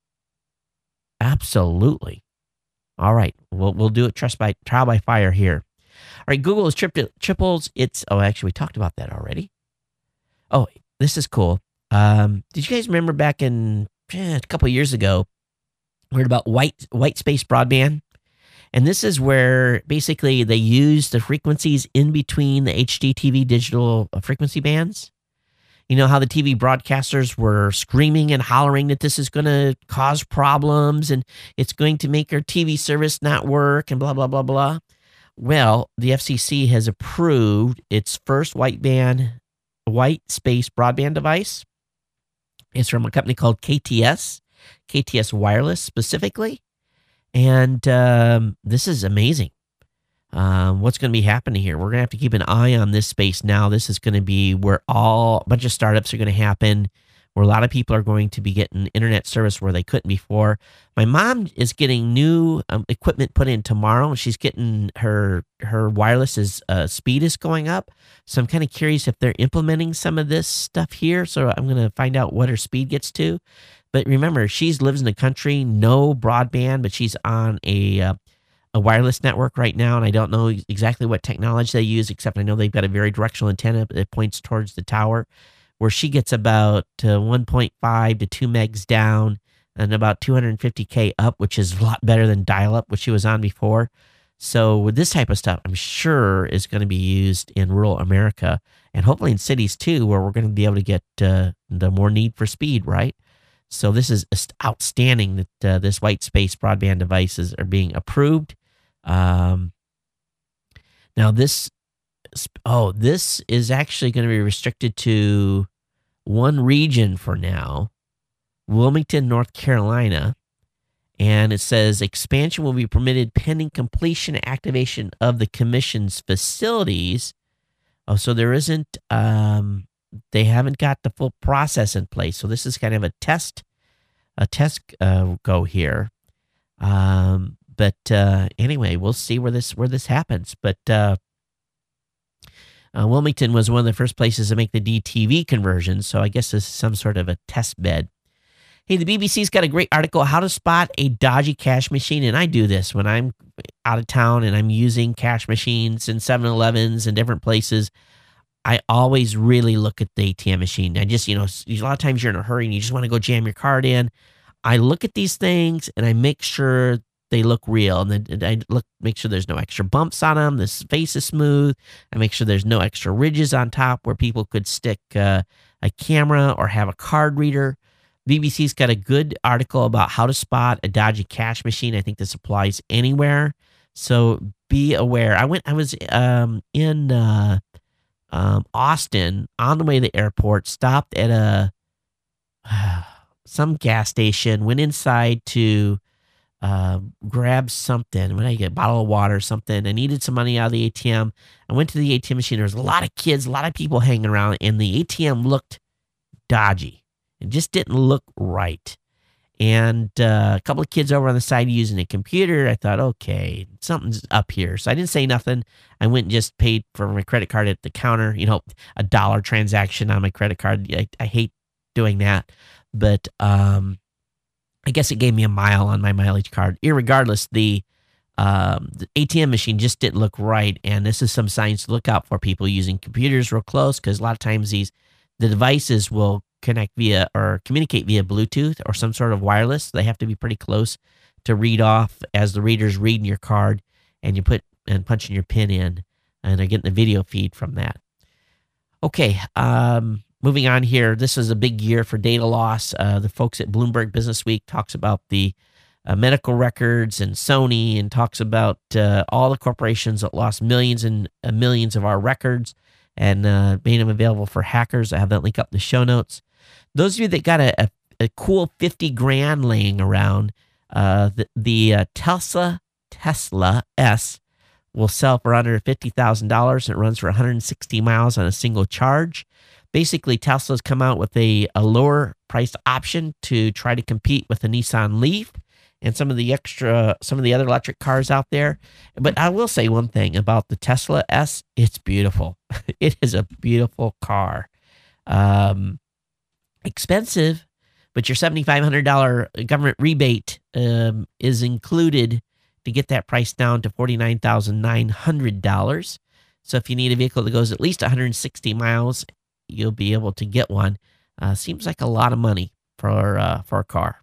Absolutely. All right, we'll we'll do it. Trust by trial by fire here. All right, Google has tripped triples. It's oh, actually, we talked about that already. Oh, this is cool. Um, did you guys remember back in eh, a couple of years ago, we heard about white white space broadband? And this is where basically they use the frequencies in between the H D T V digital frequency bands. You know how the T V broadcasters were screaming and hollering that this is going to cause problems and it's going to make our T V service not work and blah, blah, blah, blah. Well, the F C C has approved its first white band, white space broadband device. It's from a company called K T S, K T S Wireless specifically. And um, this is amazing. Um, what's going to be happening here? We're going to have to keep an eye on this space now. This is going to be where all a bunch of startups are going to happen, where a lot of people are going to be getting internet service where they couldn't before. My mom is getting new um, equipment put in tomorrow. She's getting her her wireless is, uh, speed is going up. So I'm kind of curious if they're implementing some of this stuff here. So I'm going to find out what her speed gets to. But remember, she lives in the country, no broadband, but she's on a uh, a wireless network right now, and I don't know exactly what technology they use, except I know they've got a very directional antenna that points towards the tower, where she gets about uh, one point five to two megs down and about two hundred fifty K up, which is a lot better than dial-up, which she was on before. So with this type of stuff, I'm sure is going to be used in rural America, and hopefully in cities too, where we're going to be able to get uh, the more need for speed, right? So this is outstanding that uh, this white space broadband devices are being approved. Um, now this, oh, this is actually going to be restricted to one region for now, Wilmington, North Carolina. And it says expansion will be permitted pending completion and activation of the commission's facilities. Oh, so there isn't, um, they haven't got the full process in place. So this is kind of a test, a test uh, go here. Um, But uh, anyway, we'll see where this where this happens. But uh, uh, Wilmington was one of the first places to make the D T V conversion, so I guess this is some sort of a test bed. Hey, the B B C's got a great article, How to Spot a Dodgy Cash Machine, and I do this when I'm out of town and I'm using cash machines in seven elevens and different places. I always really look at the A T M machine. I just, you know, a lot of times you're in a hurry and you just want to go jam your card in. I look at these things and I make sure they look real, and then I look, make sure there's no extra bumps on them. This face is smooth. I make sure there's no extra ridges on top where people could stick uh, a camera or have a card reader. B B C's got a good article about how to spot a dodgy cash machine. I think this applies anywhere, so be aware. I went. I was um, in uh, um, Austin on the way to the airport. Stopped at a uh, some gas station. Went inside to. Uh, grab something. When I get a bottle of water or something, I needed some money out of the A T M. I went to the A T M machine. There was a lot of kids, a lot of people hanging around, and the A T M looked dodgy. It just didn't look right. And uh, a couple of kids over on the side using a computer. I thought, okay, something's up here. So I didn't say nothing. I went and just paid for my credit card at the counter. You know, a dollar transaction on my credit card. I, I hate doing that, but um. I guess it gave me a mile on my mileage card. Irregardless, the, um, the A T M machine just didn't look right, and this is some signs to look out for people using computers real close, because a lot of times these the devices will connect via or communicate via Bluetooth or some sort of wireless. They have to be pretty close to read off as the reader's reading your card, and you put and punching your PIN in, and they're getting the video feed from that. Okay. Um, Moving on here, this is a big year for data loss. Uh, the folks at Bloomberg Business Week talks about the uh, medical records and Sony, and talks about uh, all the corporations that lost millions and uh, millions of our records and uh, made them available for hackers. I have that link up in the show notes. Those of you that got a, a, a cool fifty grand laying around, uh, the, the uh, Tesla Tesla S will sell for under fifty thousand dollars. It runs for one hundred sixty miles on a single charge. Basically, Tesla's come out with a, a lower priced option to try to compete with the Nissan Leaf and some of the extra, some of the other electric cars out there. But I will say one thing about the Tesla S, it's beautiful. It is a beautiful car. Um, expensive, but your seventy-five hundred dollars government rebate um, is included to get that price down to forty-nine thousand nine hundred dollars. So if you need a vehicle that goes at least one hundred sixty miles, you'll be able to get one. Uh, seems like a lot of money for uh, for a car.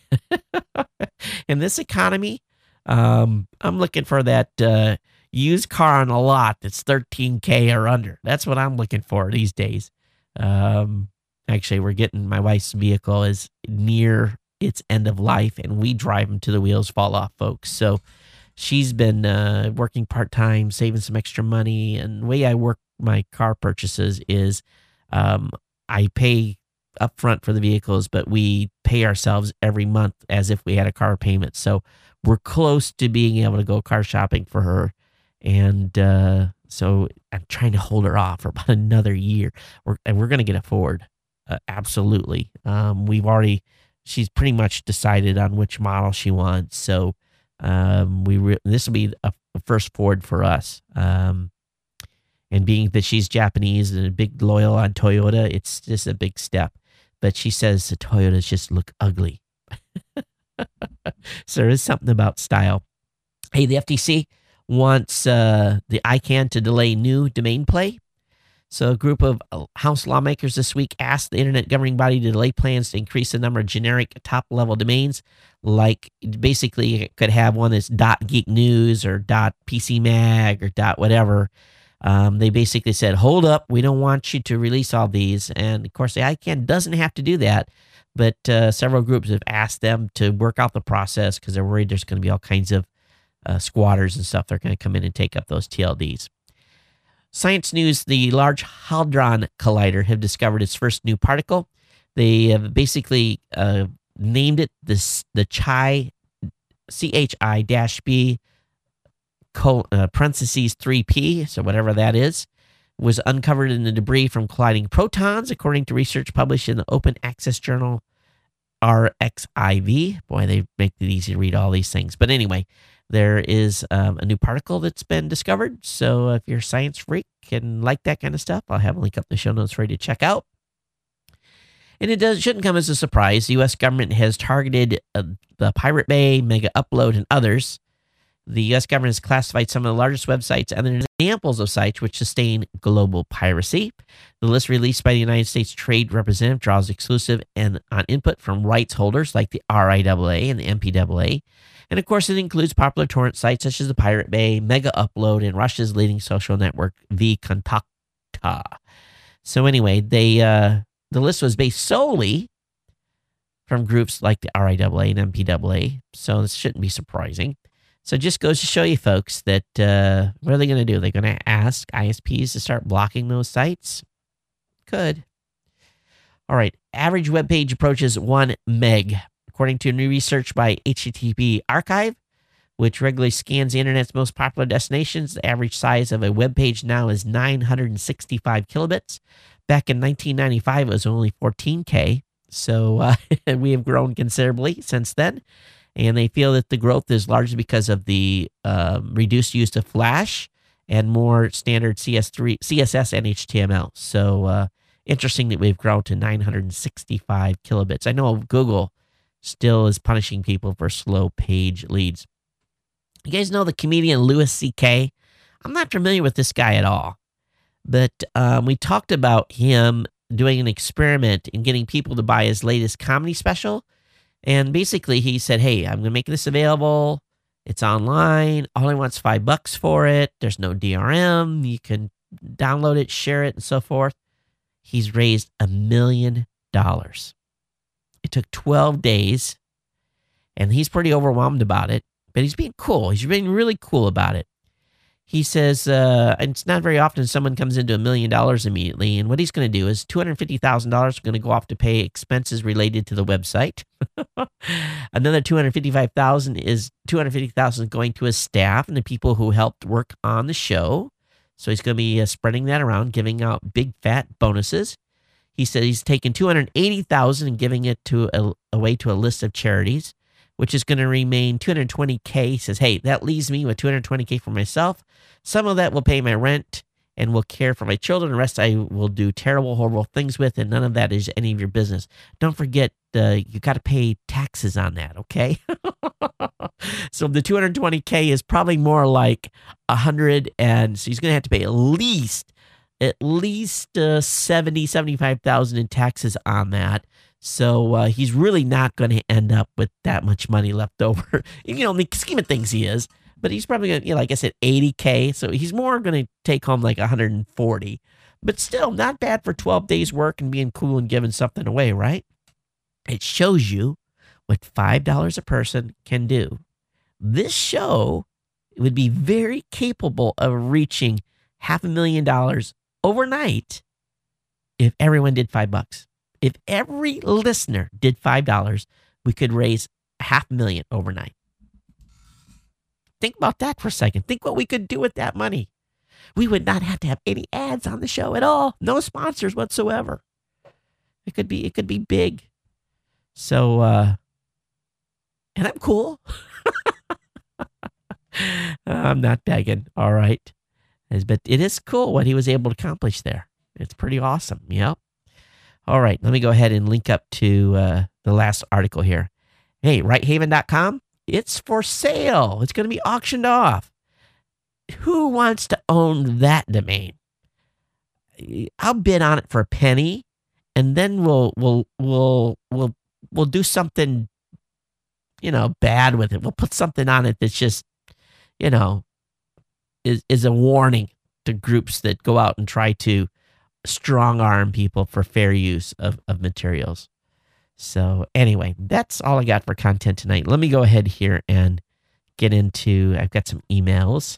In this economy, um, I'm looking for that uh, used car on a lot that's thirteen K or under. That's what I'm looking for these days. Um, actually, we're getting my wife's vehicle is near its end of life, and we drive them till the wheels fall off, folks. So she's been uh, working part-time, saving some extra money. And the way I work my car purchases is um, I pay upfront for the vehicles, but we pay ourselves every month as if we had a car payment. So we're close to being able to go car shopping for her. And uh, so I'm trying to hold her off for about another year. We're, and we're going to get a Ford. Uh, absolutely. Um, we've already, she's pretty much decided on which model she wants. So um, we re- this will be a, a first Ford for us. Um, and being that she's Japanese and a big loyal on Toyota, it's just a big step. But she says the Toyotas just look ugly. So there is something about style. Hey, the F T C wants uh, the I C A N to delay new domain play. So a group of House lawmakers this week asked the internet governing body to delay plans to increase the number of generic top-level domains. Like, basically, it could have one that's .geek news or .pcmag or .whatever. Um, they basically said, hold up, we don't want you to release all these. And, of course, the I C A N doesn't have to do that. But uh, several groups have asked them to work out the process because they're worried there's going to be all kinds of uh, squatters and stuff. They're going to come in and take up those T L Ds. Science News, the Large Hadron Collider, have discovered its first new particle. They have basically uh, named it this, the Chi, C H I dash B, col- uh, parentheses three P, so whatever that is, was uncovered in the debris from colliding protons, according to research published in the open access journal R X I V. Boy, they make it easy to read all these things. But anyway, there is um, a new particle that's been discovered. So if you're a science freak and like that kind of stuff, I'll have a link up in the show notes for you to check out. And it does shouldn't come as a surprise. The U S government has targeted uh, the Pirate Bay, Mega Upload, and others. The U S government has classified some of the largest websites and there's examples of sites which sustain global piracy. The list released by the United States Trade Representative draws exclusive and on input from rights holders like the R I A A and the M P A A. And of course, it includes popular torrent sites such as the Pirate Bay, Mega Upload, and Russia's leading social network, vKontakte. So anyway, they uh, the list was based solely from groups like the R I A A and M P A A, so this shouldn't be surprising. So it just goes to show you folks that uh, what are they going to do? They're going to ask I S Ps to start blocking those sites? Could. All right, average web page approaches one meg. According to new research by H T T P Archive, which regularly scans the internet's most popular destinations, the average size of a web page now is nine hundred sixty-five kilobits. Back in nineteen ninety-five, it was only fourteen K. So uh, we have grown considerably since then. And they feel that the growth is largely because of the uh, reduced use of Flash and more standard C S three, C S S and H T M L. So uh, interesting that we've grown to nine hundred sixty-five kilobits. I know Google still is punishing people for slow page leads. You guys know the comedian Louis C K? I'm not familiar with this guy at all, but um, we talked about him doing an experiment in getting people to buy his latest comedy special. And basically he said, hey, I'm going to make this available. It's online. All I want's five bucks for it. There's no D R M. You can download it, share it, and so forth. He's raised a million dollars. It took twelve days, and he's pretty overwhelmed about it, but he's being cool. He's being really cool about it. He says, uh, and it's not very often someone comes into a million dollars immediately, and what he's going to do is two hundred fifty thousand dollars is going to go off to pay expenses related to the website. Another two hundred fifty-five thousand dollars is two hundred fifty thousand dollars going to his staff and the people who helped work on the show. So he's going to be uh, spreading that around, giving out big fat bonuses. He said he's taken two hundred eighty thousand dollars and giving it to a, away to a list of charities, which is going to remain two hundred twenty K. He says, hey, that leaves me with two hundred twenty K for myself. Some of that will pay my rent, and will care for my children. The rest I will do terrible, horrible things with, and none of that is any of your business. Don't forget, uh, you got to pay taxes on that, okay? So the two hundred twenty K is probably more like one hundred, and so he's going to have to pay at least, at least uh, seventy, seventy-five thousand in taxes on that. So uh, he's really not going to end up with that much money left over. You know, in the scheme of things, he is. But he's probably going to, you know, like I said, eighty K. So he's more going to take home like one hundred forty. But still, not bad for twelve days work and being cool and giving something away, right? It shows you what five dollars a person can do. This show would be very capable of reaching half a million dollars overnight if everyone did five bucks. If every listener did five dollars, we could raise half a million overnight. Think about that for a second. Think what we could do with that money. We would not have to have any ads on the show at all. No sponsors whatsoever. It could be, it could be big. So, uh, and I'm cool. I'm not begging. All right. But it is cool what he was able to accomplish there. It's pretty awesome. Yep. All right. Let me go ahead and link up to uh, the last article here. Hey, right haven dot com. It's for sale. It's going to be auctioned off. Who wants to own that domain? I'll bid on it for a penny, and then we'll we'll we'll we'll we'll do something, you know, bad with it. We'll put something on it that's just, you know, is is a warning to groups that go out and try to strong arm people for fair use of, of materials. So anyway, that's all I got for content tonight. Let me go ahead here and get into, I've got some emails.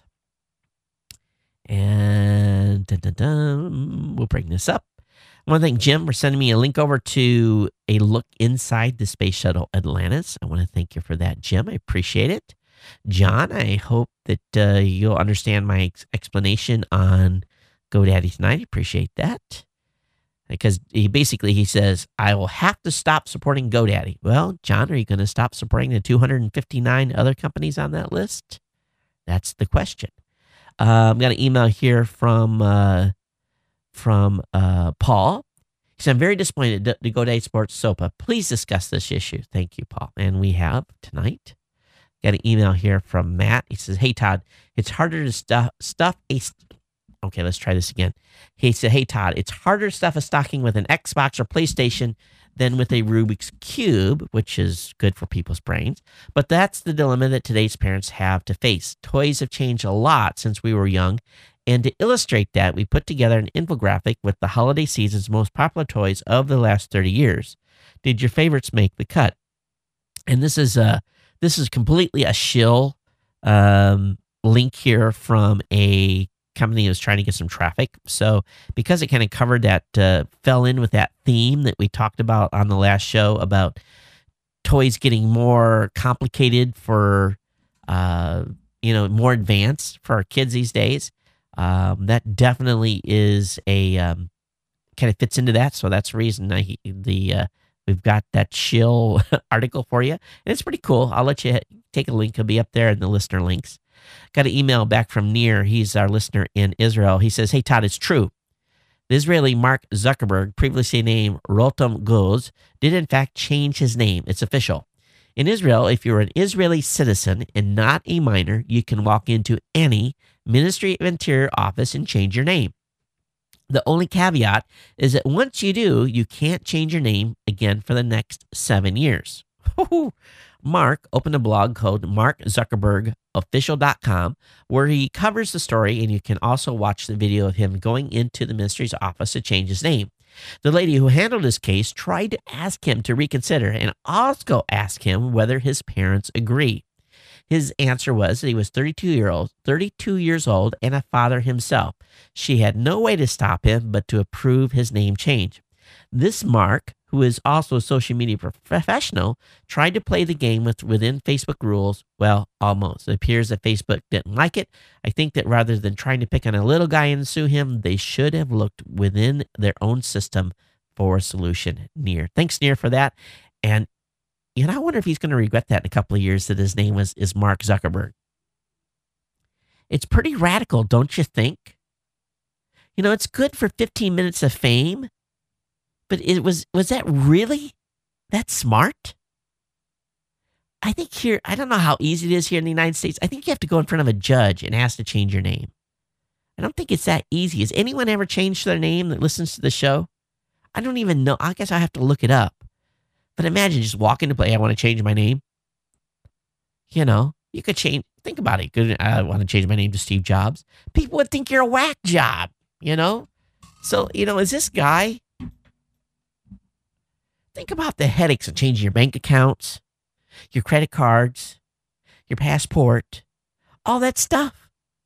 And dun, dun, dun, we'll bring this up. I want to thank Jim for sending me a link over to a look inside the Space Shuttle Atlantis. I want to thank you for that, Jim. I appreciate it. John, I hope that uh, you'll understand my ex- explanation on GoDaddy tonight. I appreciate that. Because he basically, he says, I will have to stop supporting GoDaddy. Well, John, are you going to stop supporting the two hundred fifty-nine other companies on that list? That's the question. Uh, I've got an email here from uh, from uh, Paul. He said, I'm very disappointed that the GoDaddy supports SOPA. Please discuss this issue. Thank you, Paul. And we have tonight. Got an email here from Matt. He says, hey, Todd, it's harder to stuff, stuff a... St- Okay, let's try this again. He said, hey, Todd, it's harder to stuff a stocking with an Xbox or PlayStation than with a Rubik's Cube, which is good for people's brains. But that's the dilemma that today's parents have to face. Toys have changed a lot since we were young. And to illustrate that, we put together an infographic with the holiday season's most popular toys of the last thirty years. Did your favorites make the cut? And this is a, this is completely a shill um, link here from a company that was trying to get some traffic. So because it kind of covered that, uh, fell in with that theme that we talked about on the last show about toys getting more complicated for, uh, you know, more advanced for our kids these days. Um, that definitely is a, um, kind of fits into that. So that's the reason I, the, uh, we've got that shill article for you. And it's pretty cool. I'll let you take a link. It'll be up there in the listener links. Got an email back from Nir. He's our listener in Israel. He says, hey, Todd, it's true. The Israeli Mark Zuckerberg, previously named Rotem Goz, did in fact change his name. It's official. In Israel, if you're an Israeli citizen and not a minor, you can walk into any Ministry of Interior office and change your name. The only caveat is that once you do, you can't change your name again for the next seven years. Mark opened a blog called mark zuckerberg official dot com where he covers the story, and you can also watch the video of him going into the ministry's office to change his name. The lady who handled his case tried to ask him to reconsider and also ask him whether his parents agree. His answer was that he was thirty-two year old, thirty-two years old and a father himself. She had no way to stop him but to approve his name change. This Mark, who is also a social media professional, tried to play the game with within Facebook rules. Well, almost. It appears that Facebook didn't like it. I think that rather than trying to pick on a little guy and sue him, they should have looked within their own system for a solution. Nir. Thanks, Nir, for that. And you know, I wonder if he's going to regret that in a couple of years that his name was is Mark Zuckerberg. It's pretty radical, don't you think? You know, it's good for fifteen minutes of fame, but it was, was that really that smart? I think here, I don't know how easy it is here in the United States. I think you have to go in front of a judge and ask to change your name. I don't think it's that easy. Has anyone ever changed their name that listens to the show? I don't even know. I guess I have to look it up. But imagine just walking to play, I want to change my name. You know, you could change, think about it. Good, I want to change my name to Steve Jobs. People would think you're a whack job, you know? So, you know, is this guy, think about the headaches of changing your bank accounts, your credit cards, your passport, all that stuff.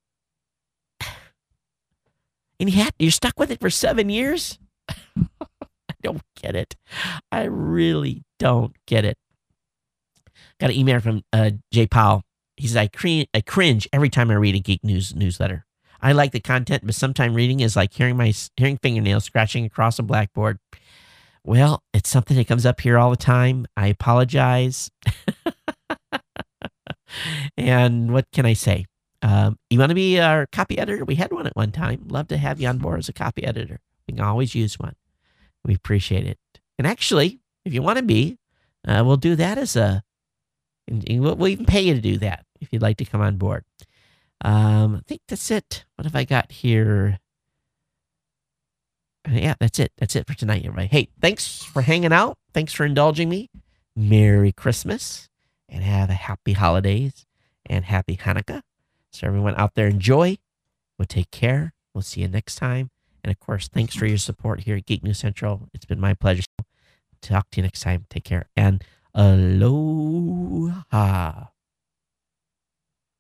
And you had, you're stuck with it for seven years? I don't get it. I really don't get it. Got an email from uh, Jay Powell. He says, I, cr- I cringe every time I read a Geek News newsletter. I like the content, but sometimes reading is like hearing my hearing fingernails scratching across a blackboard. Well, it's something that comes up here all the time. I apologize. And what can I say? Um, you want to be our copy editor? We had one at one time. Love to have you on board as a copy editor. We can always use one. We appreciate it. And actually, if you want to be, uh, we'll do that as a, and we'll, we'll even pay you to do that if you'd like to come on board. Um, I think that's it. What have I got here? Yeah, that's it. That's it for tonight, everybody. Hey, thanks for hanging out. Thanks for indulging me. Merry Christmas and have a happy holidays and happy Hanukkah. So everyone out there, enjoy. We'll take care. We'll see you next time. And of course, thanks for your support here at Geek News Central. It's been my pleasure. Talk to you next time. Take care and aloha.